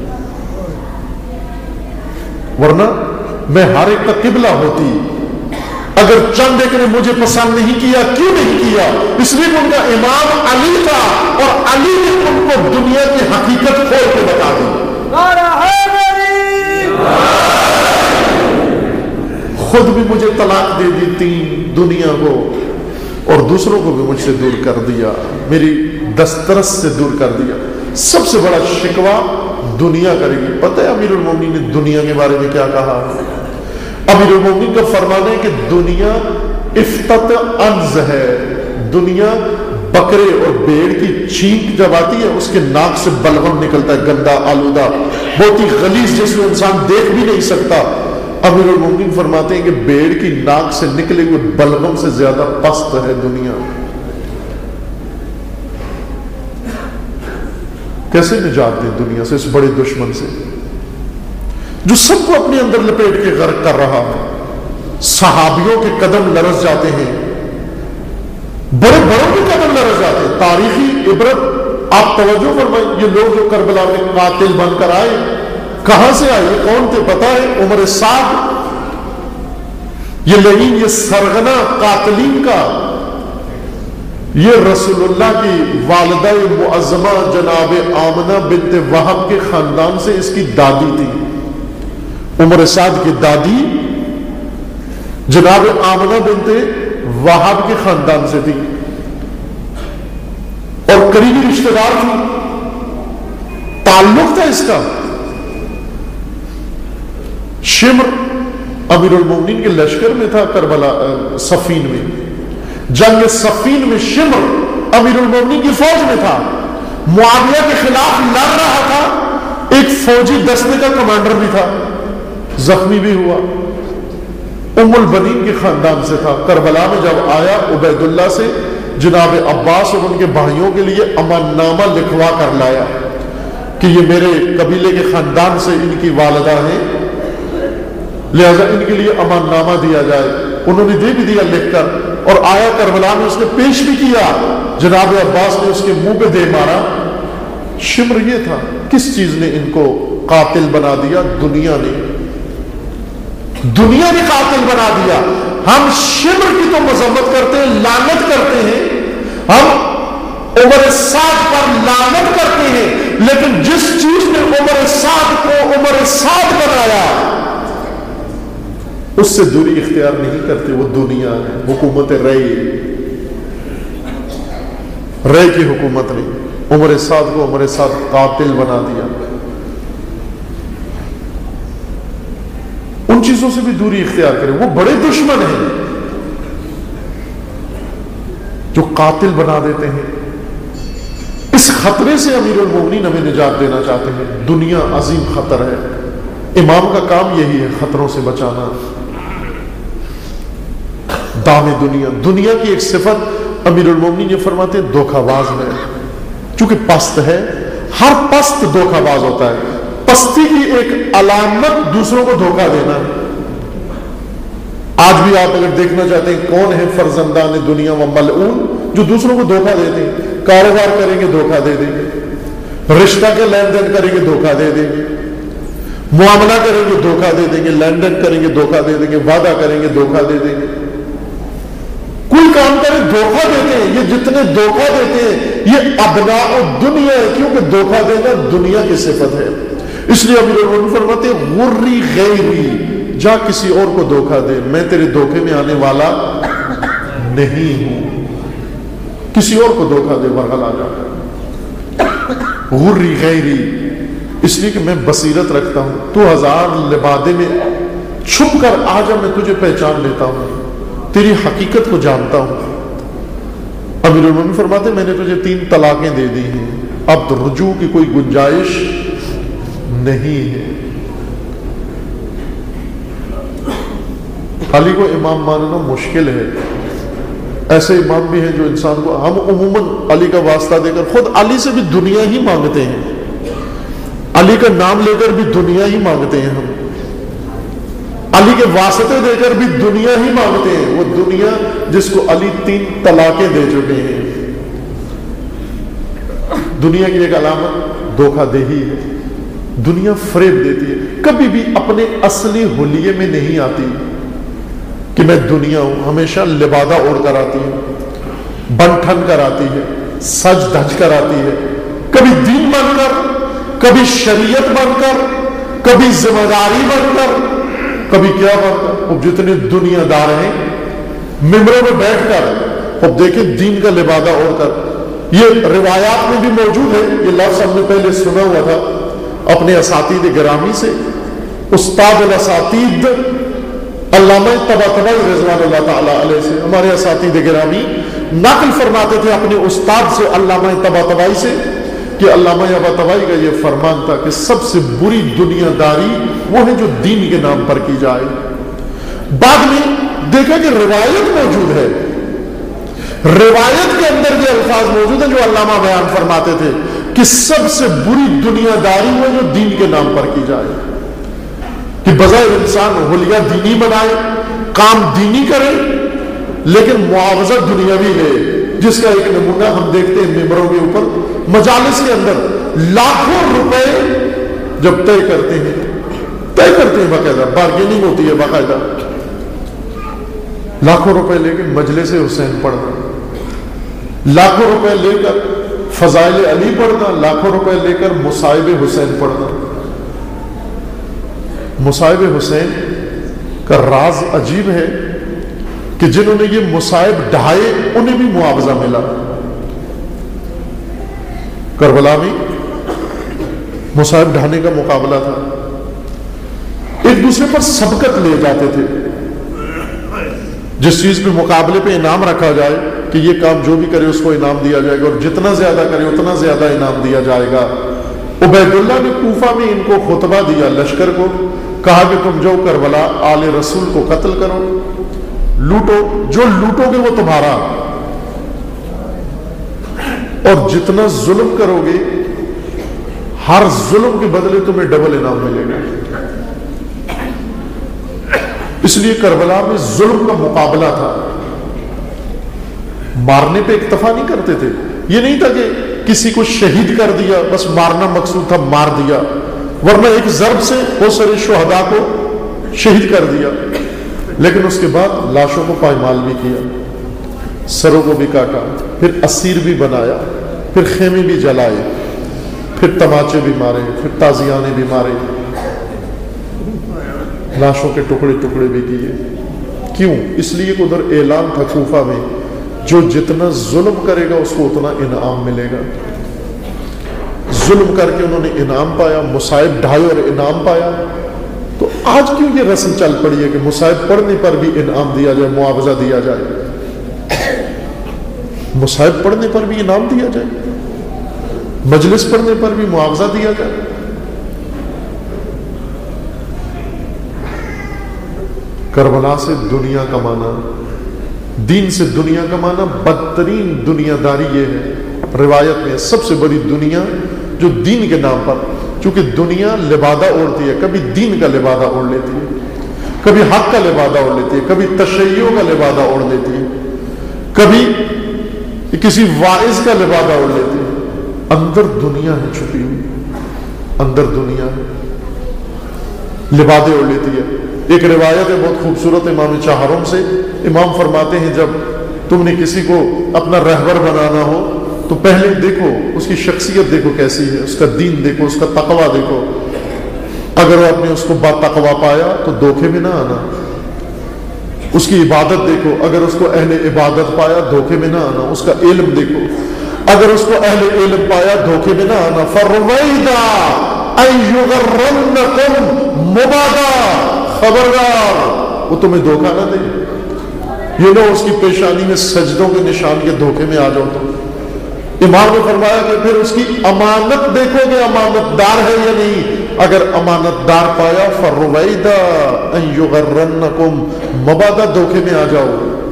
ورنہ میں ہر ایک کا قبلہ ہوتی۔ اگر چند ایک نے مجھے پسند نہیں کیا، کیوں نہیں کیا؟ اس لیے کہ ان کا امام علی تھا، اور علی نے ان کو دنیا کی حقیقت کھول کے بتا دی۔ خود بھی مجھے طلاق دے دی تین، دنیا کو اور دوسروں کو بھی مجھ سے دور کر دیا، میری دسترس سے دور کر دیا۔ سب سے بڑا شکوہ دنیا کرے گی۔ پتہ ہے امیر المومنین نے دنیا کے بارے میں کیا کہا؟ امیر المومنین کا فرمان ہے کہ دنیا افتت انز ہے، دنیا بکرے اور بھیڑ کی چینک جب آتی ہے اس کے ناک سے بلغم نکلتا ہے، گندا آلودہ، بہت ہی غلیظ، جس کو انسان دیکھ بھی نہیں سکتا۔ امیر المومنین فرماتے ہیں کہ بھیڑ کی ناک سے نکلے ہوئے بلغم سے زیادہ پست ہے دنیا۔ کیسے نجات دیں دنیا سے، اس بڑے دشمن سے جو سب کو اپنے اندر لپیٹ کے غرق کر رہا ہے؟ صحابیوں کے قدم لرز جاتے ہیں، بڑے بڑوں کے قدم لرز جاتے ہیں۔ تاریخی عبرت آپ توجہ فرمائیں، یہ لوگ جو کربلا میں قاتل بن کر آئے کہاں سے آئے؟ یہ کون تھے پتہ ہے؟ عمر سعد، یہ لعین، یہ سرغنہ قاتلین کا، یہ رسول اللہ کی والدہ معظمہ جناب آمنہ بنت وہب کے خاندان سے اس کی دادی تھی۔ عمر سعد کی دادی جناب آمنہ بنت وہب کے خاندان سے تھی اور قریبی رشتہ دار تھی، تعلق تھا اس کا۔ شمر امیر المومنین کے لشکر میں تھا، کربلا صفین میں، جنگ صفین میں شمر امیر المومنین کی فوج میں تھا، معاویہ کے خلاف لڑ رہا تھا، ایک فوجی دستے کا کمانڈر بھی تھا، زخمی بھی ہوا، ام البنین کے خاندان سے تھا۔ کربلا میں جب آیا عبید اللہ سے جناب عباس اور ان کے بھائیوں کے لیے امان نامہ لکھوا کر لایا کہ یہ میرے قبیلے کے خاندان سے ان کی والدہ ہیں، لہذا ان کے لیے امان نامہ دیا جائے۔ انہوں نے دے بھی دیا لکھ کر، اور آیا کربلا میں اس نے پیش بھی کیا، جناب عباس نے اس کے منہ پہ دے مارا۔ شمر یہ تھا، کس چیز نے ان کو قاتل بنا دیا؟ دنیا نے، دنیا نے قاتل بنا دیا۔ ہم شمر کی تو مذمت کرتے ہیں، لعنت کرتے ہیں، ہم عمر سعد پر لعنت کرتے ہیں، لیکن جس چیز نے عمر سعد کو عمر سعد بنایا اس سے دوری اختیار نہیں کرتے، وہ دنیا ہے، حکومت رے رے کی حکومت نے عمر سعد کو عمر سعد قاتل بنا دیا۔ ان چیزوں سے بھی دوری اختیار کریں، وہ بڑے دشمن ہیں جو قاتل بنا دیتے ہیں۔ اس خطرے سے امیر المومنین ہمیں نجات دینا چاہتے ہیں۔ دنیا عظیم خطر ہے، امام کا کام یہی ہے، خطروں سے بچانا۔ دام دنیا، دنیا کی ایک صفت امیر المومنین یہ فرماتے ہیں دھوکہ باز ہے، چونکہ پست ہے، ہر پست دھوکہ باز ہوتا ہے۔ پستی کی ایک علامت دوسروں کو دھوکہ دینا ہے۔ آج بھی آپ اگر دیکھنا چاہتے ہیں کون ہے فرزندان دنیا و ملعون، جو دوسروں کو دھوکہ دیتے ہیں، کاروبار کریں گے دھوکہ دے دیں گے، رشتہ کے لین دین کریں گے دھوکہ دے دیں گے، معاملہ کریں گے دھوکہ دے دیں گے، لین دین کریں گے دھوکہ دے دیں گے، وعدہ کریں گے دھوکہ دے دیں گے، کوئی کام کریں دھوکہ دیتے ہیں۔ یہ جتنے دھوکہ دیتے ہیں یہ ابناء دنیا ہے، کیونکہ دھوکہ دینا دنیا کی صفت ہے۔ اس لیے امیر المومنین فرماتے ہیں غری غیری، جا کسی اور کو دھوکہ دے، میں تیرے دھوکے میں آنے والا نہیں ہوں، کسی اور کو دھوکہ دے ورغلا جا۔ غری غیری، اس لیے کہ میں بصیرت رکھتا ہوں، تو ہزار لبادے میں چھپ کر آ جا، میں تجھے پہچان لیتا ہوں، تیری حقیقت کو جانتا ہوں۔ امیر المومنین فرماتے ہیں میں نے تجھے تین طلاقیں دے دی ہیں، اب رجوع کی کوئی گنجائش نہیں ہے۔ علی کو امام ماننا مشکل ہے، ایسے امام بھی ہیں جو انسان کو، ہم عموماً علی کا واسطہ دے کر خود علی سے بھی دنیا ہی مانگتے ہیں، علی کا نام لے کر بھی دنیا ہی مانگتے ہیں ہم، علی کے واسطے دے کر بھی دنیا ہی مانگتے ہیں، وہ دنیا جس کو علی تین طلاقیں دے چکے ہیں۔ دنیا کی ایک علامت دھوکہ دہی ہے، دنیا فریب دیتی ہے، کبھی بھی اپنے اصلی حلیے میں نہیں آتی کہ میں دنیا ہوں، ہمیشہ لبادہ اوڑھ کر آتی ہے، بن ٹھن کر آتی ہے، سج دھج کر آتی ہے، کبھی دین بن کر، کبھی شریعت بن کر، کبھی ذمہ داری بن کر، کبھی کیا بن کر۔ اب جتنے دنیا دار ہیں ممبروں میں بیٹھ کر اب دیکھیں دین کا لبادہ اوڑھ کر، یہ روایات میں بھی موجود ہے، یہ لفظ ہم نے پہلے سنا ہوا تھا اپنے اساتید گرامی سے، استاد الاساتید علامہ طباطبائی رضوان اللہ تعالیٰ علیہ سے، ہمارے اساتید گرامی نقل فرماتے تھے اپنے استاد سے علامہ طباطبائی سے کہ علامہ طباطبائی کا یہ فرمان تھا کہ سب سے بری دنیا داری وہ ہے جو دین کے نام پر کی جائے۔ بعد میں دیکھا کہ روایت موجود ہے، روایت کے اندر یہ الفاظ موجود ہیں جو علامہ بیان فرماتے تھے کہ سب سے بری دنیا داری وہ جو دین کے نام پر کی جائے، کہ بظاہر انسان حلیہ دینی بنائے، کام دینی کرے، لیکن معاوضہ دنیاوی ہے، جس کا ایک نمونہ ہم دیکھتے ہیں ممبروں کے اوپر مجالس کے اندر لاکھوں روپے جب طے کرتے ہیں طے کرتے ہیں باقاعدہ بارگیننگ ہوتی ہے، باقاعدہ لاکھوں روپے لے کے مجلس حسین پڑھنا، لاکھوں روپے لے کر فضائل علی پڑھنا، لاکھوں روپے لے کر مصائب حسین پڑھنا۔ مصائب حسین کا راز عجیب ہے کہ جنہوں نے یہ مصائب ڈھائے انہیں بھی معاوضہ ملا۔ کربلا میں مصائب ڈھانے کا مقابلہ تھا، ایک دوسرے پر سبقت لے جاتے تھے، جس چیز پہ مقابلے پہ انعام رکھا جائے کہ یہ کام جو بھی کرے اس کو انعام دیا جائے گا، اور جتنا زیادہ کرے اتنا زیادہ انعام دیا جائے گا۔ عبید اللہ نے کوفہ میں ان کو خطبہ دیا، لشکر کو کہا کہ تم جو کربلا آل رسول کو قتل کرو، لوٹو، جو لوٹو گے وہ تمہارا، اور جتنا ظلم کرو گے ہر ظلم کے بدلے تمہیں ڈبل انعام ملے گا۔ اس لیے کربلا میں ظلم کا مقابلہ تھا، مارنے پہ اکتفا نہیں کرتے تھے، یہ نہیں تھا کہ کسی کو شہید کر دیا بس مارنا مقصود تھا، مار دیا، ورنہ ایک ضرب سے بہت سارے شہداء کو شہید کر دیا، لیکن اس کے بعد لاشوں کو پائمال بھی کیا، سروں کو بھی کاٹا، پھر اسیر بھی بنایا، پھر خیمے بھی جلائے، پھر تماچے بھی مارے، پھر تازیانے بھی مارے، لاشوں کے ٹکڑے ٹکڑے بھی کیے۔ کیوں؟ اس لیے کہ ادھر اعلان تھا کوفہ میں جو جتنا ظلم کرے گا اس کو اتنا انعام ملے گا۔ ظلم کر کے انہوں نے انعام پایا، مصائب ڈھائے اور انعام پایا۔ تو آج کیوں یہ رسم چل پڑی ہے کہ مصائب پڑھنے پر بھی انعام دیا جائے، معاوضہ دیا جائے، مصائب پڑھنے پر بھی انعام دیا جائے، مجلس پڑھنے پر بھی معاوضہ دیا جائے؟ کربلا سے دنیا کمانا، دین سے دنیا کمانا، بدترین دنیا داری یہ ہے۔ روایت میں سب سے بڑی دنیا جو دین کے نام پر، چونکہ دنیا لبادہ اوڑھتی ہے، کبھی دین کا لبادہ اوڑھ لیتی ہے، کبھی حق کا لبادہ اوڑھ لیتی ہے، کبھی تشیعوں کا لبادہ اوڑھ لیتی ہے، کبھی کسی واعظ کا لبادہ اوڑھ لیتی ہے۔ اندر دنیا ہے چھپی ہوئی، اندر دنیا ہے، لبادے اوڑھ لیتی ہے۔ ایک روایت ہے بہت خوبصورت امام چہارم سے، امام فرماتے ہیں جب تم نے کسی کو اپنا رہبر بنانا ہو تو پہلے دیکھو اس کی شخصیت دیکھو کیسی ہے، اس کا دین دیکھو، اس کا تقوی دیکھو۔ اگر آپ نے اس کو با تقوی پایا تو دھوکے میں نہ آنا۔ اس کی عبادت دیکھو، اگر اس کو اہل عبادت پایا دھوکے میں نہ آنا۔ اس کا علم دیکھو، اگر اس کو اہل علم پایا دھوکے میں نہ آنا۔ فرویدا ان یغرنکم مبادا، خبردار وہ تمہیں دھوکہ نہ دے، یہ نہ اس کی پیشانی میں سجدوں کے نشان کے دھوکے میں آ جاؤ۔ تو امام نے فرمایا کہ پھر اس کی امانت دیکھو گے، امانت دار ہے یا نہیں۔ اگر امانت دار پایا فرویدا ان یغرنکم مبادا، دھوکے میں آ جاؤ،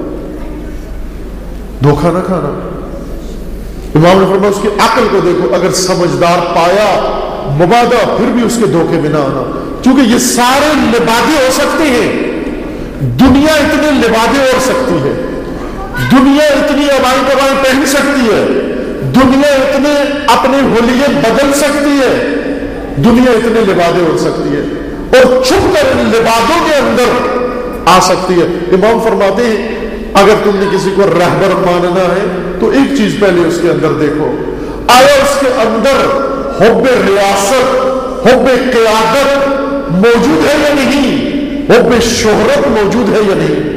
دھوکہ نہ کھانا۔ امام نے فرمایا اس کی عقل کو دیکھو، اگر سمجھدار پایا مبادہ، پھر بھی اس کے دھوکے میں نہ آنا، کیونکہ یہ سارے لبادے ہو سکتے ہیں. دنیا اتنے لبادے اوڑھ سکتی ہے، دنیا اتنی ابائیں کبائیں پہن سکتی ہے، دنیا اتنے اپنے حلیے بدل سکتی ہے، دنیا اتنے لبادے اوڑھ سکتی ہے اور چھپ کر ان لبادوں کے اندر آ سکتی ہے. امام فرماتے ہیں اگر تم نے کسی کو رہبر ماننا ہے تو ایک چیز پہلے اس کے اندر دیکھو، آیا اس کے اندر حب ریاست، حب قیادت موجود ہے یا نہیں، حب شہرت موجود ہے یا نہیں.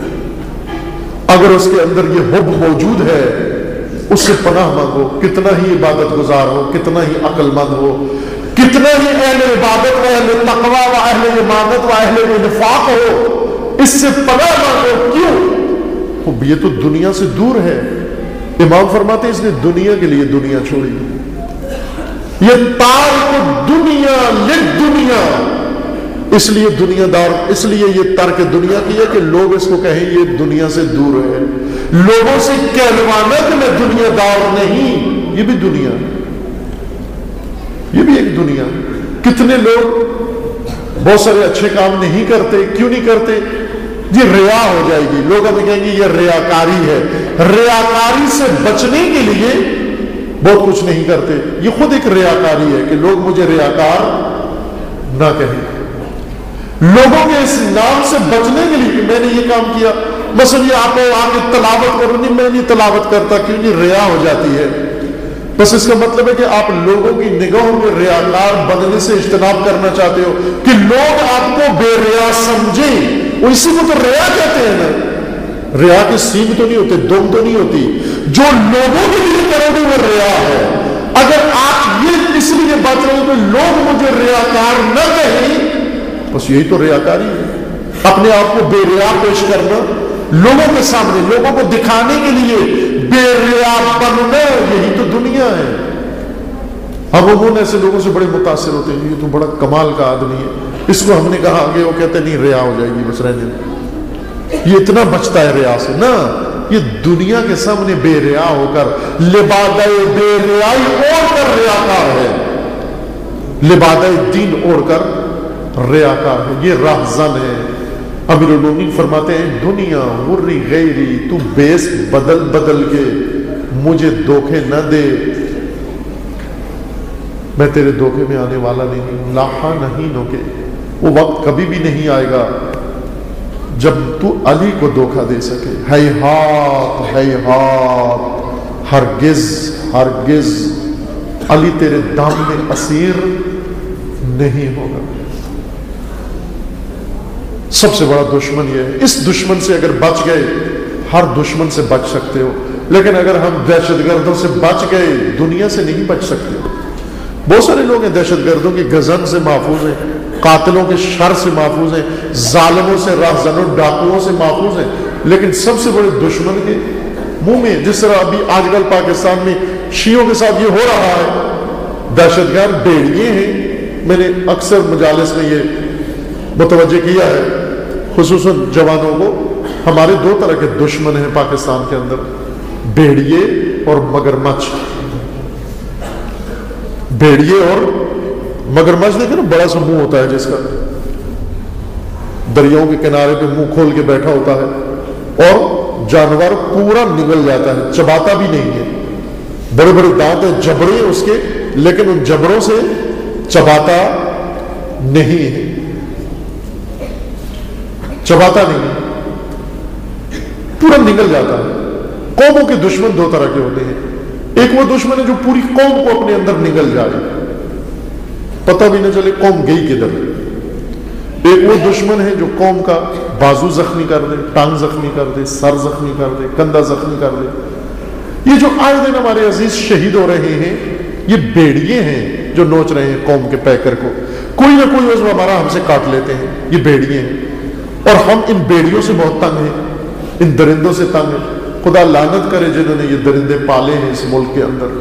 اگر اس کے اندر یہ حب موجود ہے اس سے پناہ مانگو، کتنا ہی عبادت گزار ہو، کتنا ہی عقل مند ہو، کتنا ہی اہل عبادت و اہل تقوی و اہل ایمانت و اہل انفاق ہو، اس سے پناہ مانگو. کیوں؟ یہ تو دنیا سے دور ہے. امام فرماتے ہیں اس نے دنیا کے لیے دنیا چھوڑی. یہ تارک دنیا للدنیا، اس لیے دنیا دار، اس لیے یہ ترک دنیا کی ہے کہ لوگ اس کو کہیں یہ دنیا سے دور ہے، لوگوں سے کہلوانا کہ میں دنیا دار نہیں. یہ بھی دنیا، یہ بھی ایک دنیا. کتنے لوگ بہت سارے اچھے کام نہیں کرتے. کیوں نہیں کرتے؟ یہ ریا ہو جائے گی، لوگ ہمیں کہیں گے یہ ریاکاری ہے. ریاکاری سے بچنے کے لیے بہت کچھ نہیں کرتے. یہ خود ایک ریاکاری ہے کہ لوگ مجھے ریاکار نہ کہیں. لوگوں کے اس نام سے بچنے کے لیے کہ میں نے یہ کام کیا، مثلا یہ آپ کو آ کے تلاوت کرو، نہیں میں نہیں تلاوت کرتا، کیونکہ ریا ہو جاتی ہے. بس اس کا مطلب ہے کہ آپ لوگوں کی نگاہوں میں ریاکار بننے سے اجتناب کرنا چاہتے ہو کہ لوگ آپ کو بے ریا سمجھیں. وہ اسی کو تو ریا کہتے ہیں نا. ریا کے سینگ تو نہیں ہوتے، دم تو نہیں ہوتی. جو لوگوں کے لیے کرو گے وہ ریا ہے. اگر آپ یہ اس لیے بات رہے ہو کہ لوگ مجھے ریاکار نہ کہیں، بس یہی تو ریاکاری ہے. اپنے آپ کو بے ریا پیش کرنا لوگوں کے سامنے، لوگوں کو دکھانے کے لیے بے ریا بننا، یہی تو دنیا ہے. ہم عموماً ایسے لوگوں سے بڑے متاثر ہوتے ہیں، یہ تو بڑا کمال کا آدمی ہے، اس کو ہم نے کہا آگے، وہ کہتے نہیں ریا ہو جائے گی، بس رہنے دیں. یہ اتنا بچتا ہے ریا سے نا. یہ دنیا کے سامنے بے ریا ہو کر لبادہ بے ریائی اوڑھ کر ریاکار ہے، لبادہ دین اوڑھ کر ریاکار ہے. یہ راہزن ہے. امیر المومنین فرماتے ہیں دنیا غری غیری، تو بیس بدل بدل کے مجھے دھوکے نہ دے، میں تیرے دھوکے میں آنے والا نہیں. لاحا نہیں نو کے، وہ وقت کبھی بھی نہیں آئے گا جب تو علی کو دھوکہ دے سکے. ہیہات ہیہات، ہرگز ہرگز علی تیرے دام میں اسیر نہیں ہوگا. سب سے بڑا دشمن یہ ہے. اس دشمن سے اگر بچ گئے، ہر دشمن سے بچ سکتے ہو. لیکن اگر ہم دہشت گردوں سے بچ گئے، دنیا سے نہیں بچ سکتے. بہت سارے لوگ ہیں دہشت گردوں کی گزن سے محفوظ ہیں، قاتلوں کے شر سے محفوظ ہیں، ظالموں سے، راہزنوں ڈاکوؤں سے محفوظ ہیں. لیکن سب سے بڑے دشمن کے منہ میں، جس طرح ابھی آج کل پاکستان میں شیعوں کے ساتھ یہ ہو رہا ہے، دہشت گرد بھیڑیے ہیں. میں نے اکثر مجالس میں یہ متوجہ کیا ہے، خصوصاً جوانوں کو. ہمارے دو طرح کے دشمن ہیں پاکستان کے اندر، بھیڑیے اور مگرمچھ. بھیڑیے اور مگرمچھ دیکھیں نا، بڑا سا منہ ہوتا ہے جس کا، دریاؤں کے کنارے پہ منہ کھول کے بیٹھا ہوتا ہے، اور جانور پورا نگل جاتا ہے، چباتا بھی نہیں ہے. بڑے بڑے دانت ہیں، جبڑے ہیں اس کے، لیکن ان جبڑوں سے چباتا نہیں ہے، چباتا نہیں، پورا نگل جاتا ہے. قوموں کے دشمن دو طرح کے ہوتے ہیں. ایک وہ دشمن ہے جو پوری قوم کو اپنے اندر نگل جائے، پتہ بھی نہ چلے قوم گئی کدھر. ایک وہ دشمن ہے جو قوم کا بازو زخمی کر دے، ٹانگ زخمی کر دے، سر زخمی کر دے، کندھا زخمی کر دے. یہ جو آئے دن ہمارے عزیز شہید ہو رہے ہیں، یہ بھیڑیے ہیں جو نوچ رہے ہیں قوم کے پیکر کو. کوئی نہ کوئی عضو ہمارا ہم سے کاٹ لیتے ہیں. یہ بھیڑیے ہیں، اور ہم ان بھیڑیوں سے بہت تنگ ہیں، ان درندوں سے تنگ ہیں. خدا لعنت کرے جنہوں نے یہ درندے پالے ہیں اس ملک کے اندر.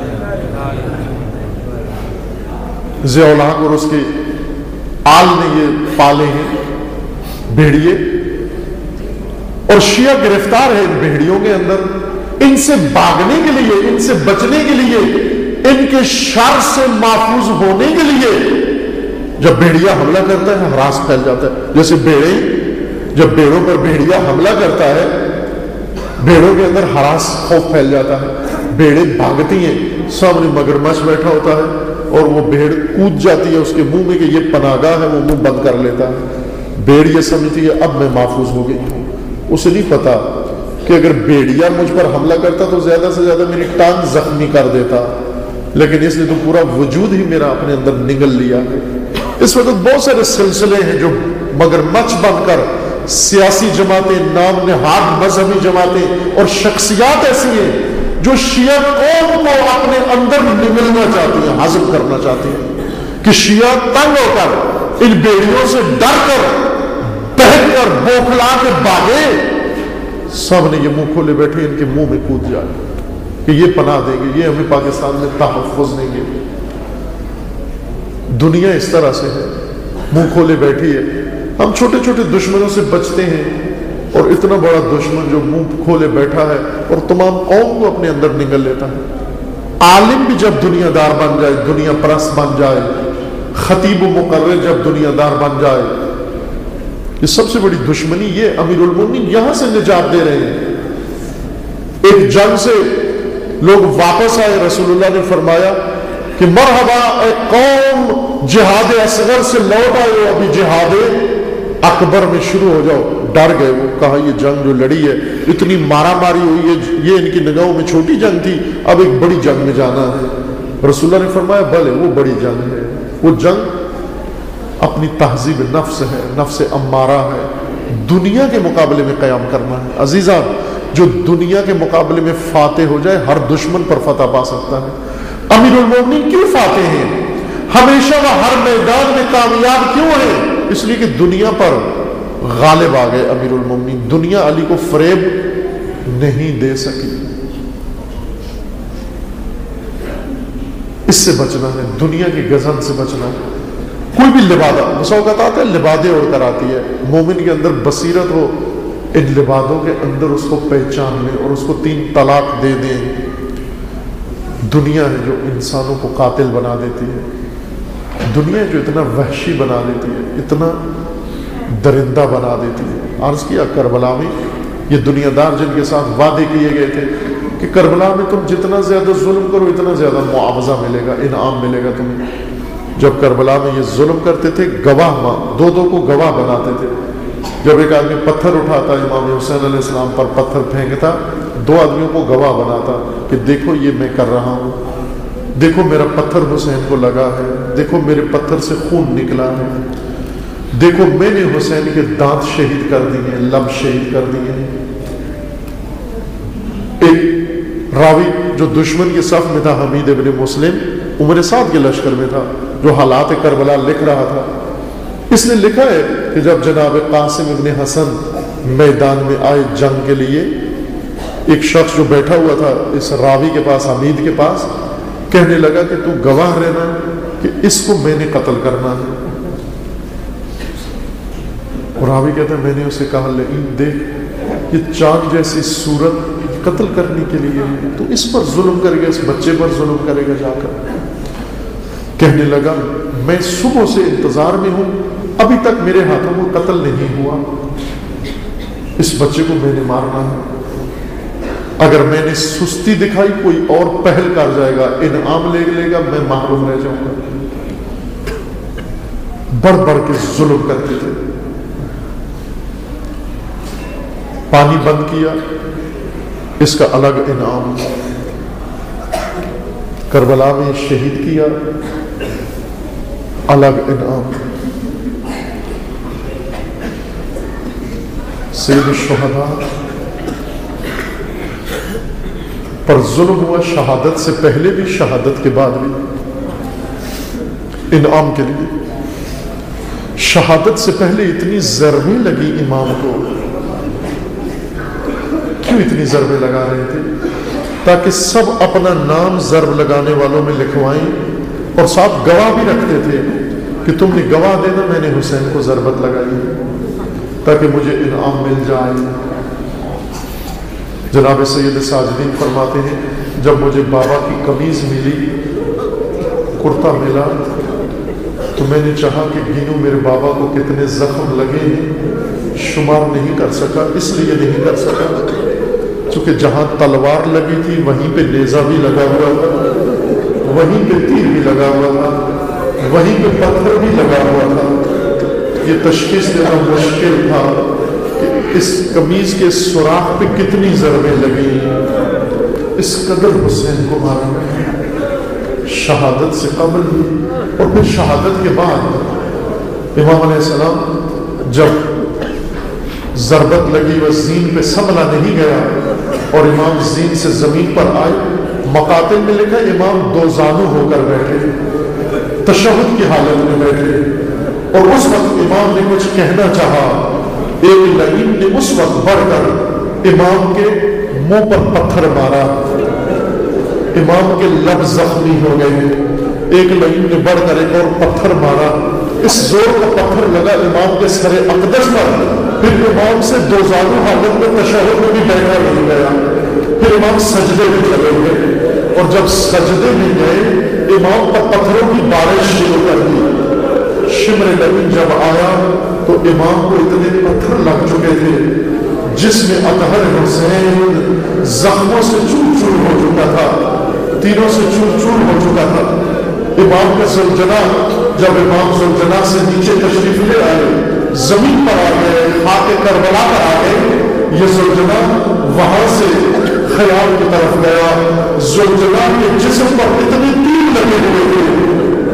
ضیاء الحق اور اس کے آل نے یہ پالے ہیں بھیڑیے، اور شیعہ گرفتار ہے ان بھیڑیوں کے اندر. ان سے بھاگنے کے لیے، ان سے بچنے کے لیے ان کے کے شر سے محفوظ ہونے کے لیے جب بھیڑیا حملہ کرتا ہے ہراس پھیل جاتا ہے. جیسے بیڑے جب بیڑوں پر بھیڑیا حملہ کرتا ہے بیڑوں کے اندر ہراس خوف پھیل جاتا ہے. بیڑے بھاگتی ہیں, سامنے مگرمچھ بیٹھا ہوتا ہے اور وہ بھیڑ کود جاتی ہے اس کے منہ میں کہ یہ پناہ گاہ ہے, وہ منہ بند کر لیتا ہے. بھیڑ یہ سمجھتی ہے اب میں محفوظ ہو گئی ہوں. اسے نہیں پتا کہ اگر بھیڑیا مجھ پر حملہ کرتا تو زیادہ سے زیادہ میری ٹانگ زخمی کر دیتا, لیکن اس نے تو پورا وجود ہی میرا اپنے اندر نگل لیا ہے. اس وقت بہت سارے سلسلے ہیں جو مگرمچھ بن کر سیاسی جماعتیں, نام نہاد مذہبی جماعتیں اور شخصیات ایسی ہیں جو شیعہ قوم کو اپنے اندر نگلنا چاہتی ہیں, ہضم کرنا چاہتی ہیں, کہ شیعہ تنگ ہو کر ان بیڑیوں سے ڈر کر بہت کر بوکھلا کے بھاگے, سب نے یہ منہ کھولے بیٹھے ان کے منہ میں کود جائے کہ یہ پناہ دیں گے, یہ ہمیں پاکستان میں تحفظ دیں گے. دنیا اس طرح سے ہے, منہ کھولے بیٹھی ہے. ہم چھوٹے چھوٹے دشمنوں سے بچتے ہیں اور اتنا بڑا دشمن جو منہ کھولے بیٹھا ہے اور تمام قوم کو اپنے اندر نگل لیتا ہے. عالم بھی جب دنیا دار بن جائے, دنیا پرست بن جائے, خطیب و مقرر جب دنیا دار بن جائے, یہ سب سے بڑی دشمنی یہ امیر المومنین یہاں سے نجات دے رہے ہیں. ایک جنگ سے لوگ واپس آئے, رسول اللہ نے فرمایا کہ مرحبا اے قوم, جہاد اصغر سے لوٹ آئے ہو, ابھی جہاد اکبر میں شروع ہو جاؤ. ڈر گئے, وہ کہا یہ جنگ جو لڑی ہے اتنی مارا ماری ہوئی ہے, یہ ان کی نگاہوں میں چھوٹی جنگ تھی, اب ایک بڑی جنگ میں جانا ہے. رسول اللہ نے فرمایا بھلے وہ بڑی جنگ ہے, وہ جنگ اپنی تہذیب نفس ہے, نفس امارہ ہے, دنیا کے مقابلے میں قیام کرنا ہے. عزیزان, جو دنیا کے مقابلے میں فاتح ہو جائے ہر دشمن پر فتح پا سکتا ہے. امیر المومنین کیوں فاتح ہیں, ہمیشہ وہ ہر میدان میں کامیاب کیوں ہیں؟ اس لیے کہ دنیا پر غالب آ گئے امیر المومنین. دنیا علی کو فریب نہیں دے سکی. اس سے بچنا ہے, دنیا کی گزن سے بچنا ہے. کوئی بھی لبادہ مساوقات آتا ہے, لبادے اڑ کر آتی ہے. مومن کے اندر بصیرت ہو, ان لبادوں کے اندر اس کو پہچان لیں اور اس کو تین طلاق دے دیں. دنیا ہے جو انسانوں کو قاتل بنا دیتی ہے, دنیا جو اتنا وحشی بنا دیتی ہے, اتنا درندہ بنا دیتی ہے. عرض کیا کربلا میں یہ دنیا دار جن کے ساتھ وعدے کیے گئے تھے کہ کربلا میں تم جتنا زیادہ ظلم کرو اتنا زیادہ معاوضہ ملے گا, انعام ملے گا تمہیں. جب کربلا میں یہ ظلم کرتے تھے, گواہ ماں دو دو کو گواہ بناتے تھے. جب ایک آدمی پتھر اٹھاتا, امام حسین علیہ السلام پر پتھر پھینکتا, دو آدمیوں کو گواہ بناتا کہ دیکھو یہ میں کر رہا ہوں, دیکھو میرا پتھر حسین کو لگا ہے, دیکھو میرے پتھر سے خون نکلا ہے, دیکھو میں نے حسین کے دانت شہید کر دیے, لب شہید کر دیے. ایک راوی جو دشمن کے صف میں تھا, حمید ابن مسلم, عمر سعد کے لشکر میں تھا, جو حالات کربلا لکھ رہا تھا. اس نے لکھا ہے کہ جب جناب قاسم ابن حسن میدان میں آئے جنگ کے لیے, ایک شخص جو بیٹھا ہوا تھا اس راوی کے پاس, حمید کے پاس, کہنے لگا کہ تو گواہ رہنا کہ اس کو میں نے قتل کرنا ہے. اور راوی کہتا ہے میں نے اسے کہا لیکن دیکھ یہ چاند جیسی صورت قتل کرنے کے لیے ہے, تو اس پر ظلم کرے گا, اس بچے پر ظلم کرے گا جا کر. کہنے لگا میں صبح سے انتظار میں ہوں, ابھی تک میرے ہاتھوں کو قتل نہیں ہوا, اس بچے کو میں نے مارنا ہے. اگر میں نے سستی دکھائی کوئی اور پہل کر جائے گا, انعام لے لے گا, میں محروم رہ جاؤں گا. بڑھ بڑھ کے ظلم کرتے تھے. پانی بند کیا, اس کا الگ انعام. کربلا میں شہید کیا, الگ انعام. سید الشہداء پر ظلم ہوا, شہادت سے پہلے بھی, شہادت کے بعد بھی, انعام کے لیے. شہادت سے پہلے اتنی ضربیں لگی امام کو, کیوں اتنی ضربیں لگا رہے تھے؟ تاکہ سب اپنا نام ضرب لگانے والوں میں لکھوائیں, اور ساتھ گواہ بھی رکھتے تھے کہ تم نے گواہ دینا میں نے حسین کو ضربت لگائی تاکہ مجھے انعام مل جائے. جناب سید ساجدین فرماتے ہیں جب مجھے بابا کی قمیض ملی کرتا ملا تو میں نے چاہا کہ گنوں میرے بابا کو کتنے زخم لگے ہیں، شمار نہیں کر سکا، اس لیے نہیں کر سکا کیونکہ جہاں تلوار لگی تھی وہیں پہ نیزہ بھی لگا ہوا تھا، وہیں پہ تیر بھی لگا ہوا تھا، وہیں پہ پتھر بھی لگا ہوا تھا۔ یہ تشخیص دینا مشکل تھا کہ اس قمیض کے سوراخ پہ کتنی ضربیں لگی، اس قدر حسین کو مارا گیا شہادت سے قبل بھی اور پھر شہادت کے بعد۔ امام علیہ السلام جب ضربت لگی وہ زین پہ سنبھلا نہیں گیا اور امام زین سے زمین پر آئے، مقاتل میں لکھا امام دو زانو ہو کر بیٹھے، تشہد کی حالت میں بیٹھے، اور اس وقت امام نے کچھ کہنا چاہا، ایک لعین نے اس وقت بڑھ کر امام کے منہ پر پتھر مارا، امام کے لب زخمی ہو گئے، ایک لعین نے بڑھ کر ایک اور پتھر مارا، اس زور کا پتھر لگا امام کے سر اقدس پر، پھر امام سے دو زانو حالت میں تشہد میں بھی بیٹھا نہیں گیا، پھر امام سجدے میں چلے گئے، اور جب سجدے میں گئے امام پر پتھروں کی بارش شروع کر دی۔ شمر لعین جب آیا تو امام کو اتنے پتھر لگ چکے تھے جس میں اطہر حسین زخموں سے چور چور ہو چکا تھا، تیروں سے چور چور ہو چکا تھا۔ امام کے ذوالجلال جب امام ذوالجلال سے نیچے تشریف لے آئے، زمین پر آ گئے، خاک کربلا پر آ گئے، یہ ذوالجلال وہاں سے خیال کی طرف گیا، ذوالجلال کے جسم پر اتنے تیر لگے ہوئے تھے۔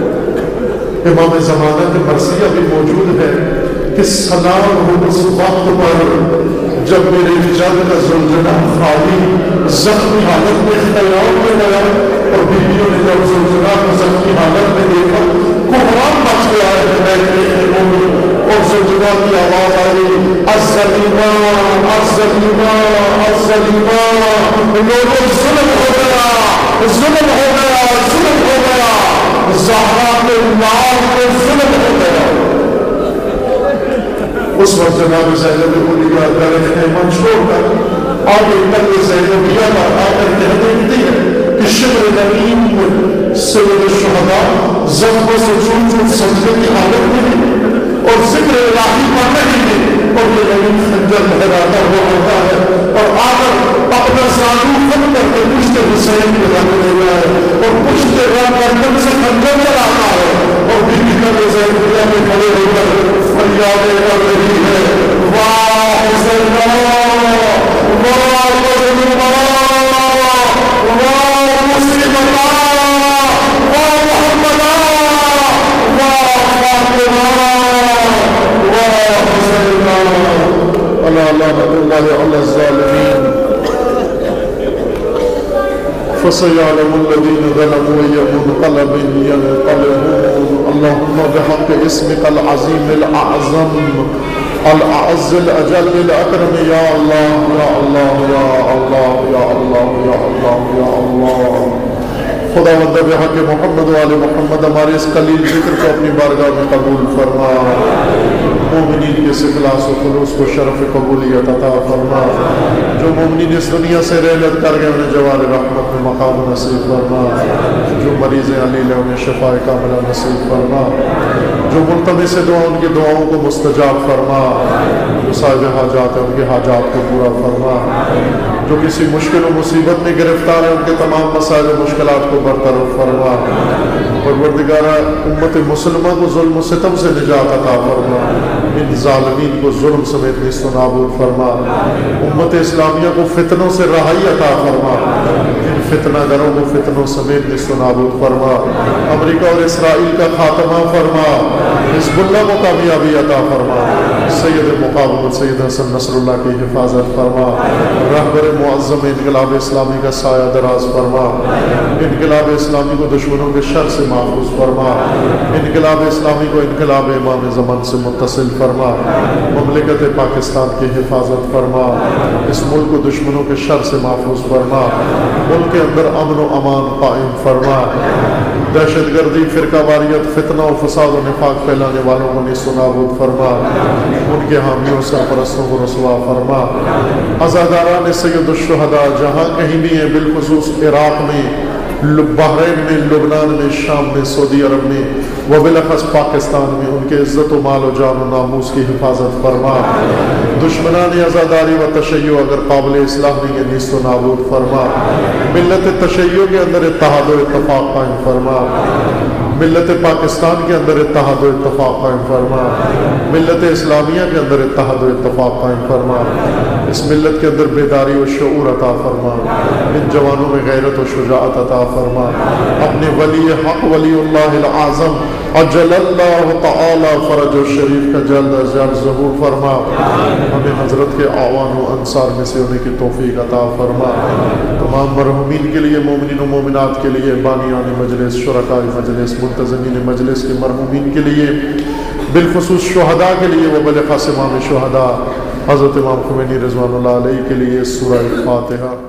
امام زمانہ کی مرثیہ بھی موجود ہے کہ سلام ہو اس وقت پر جب میرے جان کا ذوالجلال خالی زخمی حالت میں خیال میں گیا، اور بیویوں نے جب ذوالجلال کو زخمی حالت میں دیکھا قرآن مچ گیا ہے، اور ذوالجلال کی آواز آئی، الظلیمہ الظلیمہ الظلیمہ، لوگوں ظلم ہو گیا ظلم ہو گیا ظلم ہو گیا، زہرا کے لال کو ظلم ہو گیا۔ اس وقت جناب زینب کو لیا کر خیمہ چھوڑ کر آگے کل زینبیہ کا آ کر کہتے ہوتی ہے کہ شمر لعین سید الشہداء زخموں سے چون چون سجدے کی حالت میں اور ذکر الہی پڑھ رہی ہے، اور یہ لعین خنجر لہراتا ہوا ہوتا ہے اور آ کر اپنا زانو خم کر کے پشت حسین کے رنگ لے گیا ہے اور پشت رنگ گردن سے خنجر چلاتا ہے، اور بی بی کل زینبیہ میں کھڑے ہو کر فریادیں کر رہی ہے، واہ حسین واہ حسین واہ مسلم واہ محمد واہ فاطمہ واہ حسین الا لعنت اللہ علی الظالمین فسيعلم الذين ظلموا أي منقلب ينقلبون اللهم بحق اسمك العظيم الأعظم الأعز الأجل الأكرم يا الله يا الله يا الله يا الله يا الله يا الله خدا وند بحق محمد وآل محمد ہمارے اس قلیل ذکر کو اپنی بارگاہ میں قبول فرما، مومنین کے اخلاص و خلوص کو شرف قبولیت عطا فرما، جو مومنین اس دنیا سے رحلت کر گئے انہیں جوار رحمت میں مقام نصیب فرما، جو مریض علیل انہیں شفاء کاملہ نصیب فرما، جو ملتمس دعا ان کی دعاؤں کو مستجاب فرما، جو صاحب حاجات ہیں ان کے حاجات کو پورا فرما، جو کسی مشکل و مصیبت میں گرفتار ہیں ان کے تمام مسائل و مشکلات کو برطرف فرما، پروردگارہ امت مسلمہ کو ظلم و ستم سے نجات عطا فرما، ان ظالمین کو ظلم سمیت نیست و نابود فرما، امت اسلامیہ کو فتنوں سے رہائی عطا فرما، ان فتنہ گروں کو فتنوں سمیت نیست و نابود فرما، امریکہ اور اسرائیل کا خاتمہ فرما، حزب اللہ کو کامیابی عطا فرما، سید مقابل سید حسن نصر اللہ کی حفاظت فرما، رہبر معظم انقلاب اسلامی کا سایہ دراز فرما، انقلاب اسلامی کو دشمنوں کے شر سے محفوظ فرما، انقلاب اسلامی کو انقلاب امام زمان سے متصل فرما، مملکت پاکستان کی حفاظت فرما، اس ملک کو دشمنوں کے شر سے محفوظ فرما، ملک کے اندر امن و امان قائم فرما، دہشت گردی فرقہ واریت فتنہ و فساد و نفاق پھیلانے والوں کو نیست و نابود فرما، ان کے حامیوں سرپرستوں کو رسوا فرما، عزاداران سید الشہداء جہاں کہیں بھی ہیں بالخصوص عراق میں بحرین میں، لبنان میں، شام میں، سعودی عرب میں و بالاخص پاکستان میں ان کے عزت و مال و جان و ناموس کی حفاظت فرما۔ دشمنان عزاداری و تشیع اگر قابل اصلاح نہیں ہے نیست و نابود فرما۔ ملت تشیع کے اندر اتحاد و اتفاق قائم فرما۔ ملت پاکستان کے اندر اتحاد و اتفاق قائم فرما۔ ملت اسلامیہ کے اندر اتحاد و اتفاق قائم فرما۔ اس ملت کے اندر بیداری و شعور عطا فرما۔ ان جوانوں میں غیرت و شجاعت عطا فرما۔ اپنے ولی حق ولی اللہ العظم اجل اللہ تعالی فرج و شریف کا جلد از جلد ظہور فرما۔ ہمیں حضرت کے اعوان و انصار میں سے ہونے کی توفیق عطا فرما۔ تمام مرحومین کے لیے، مومنین و مومنات کے لیے، بانیان مجلس، شرکاء مجلس، منتظمین مجلس کے مرحومین کے لیے، بالخصوص شہداء کے لیے و بالاخص امام شہداء حضرت امام خمینی رضوان اللہ علیہ کے لیے سورہ فاتحہ۔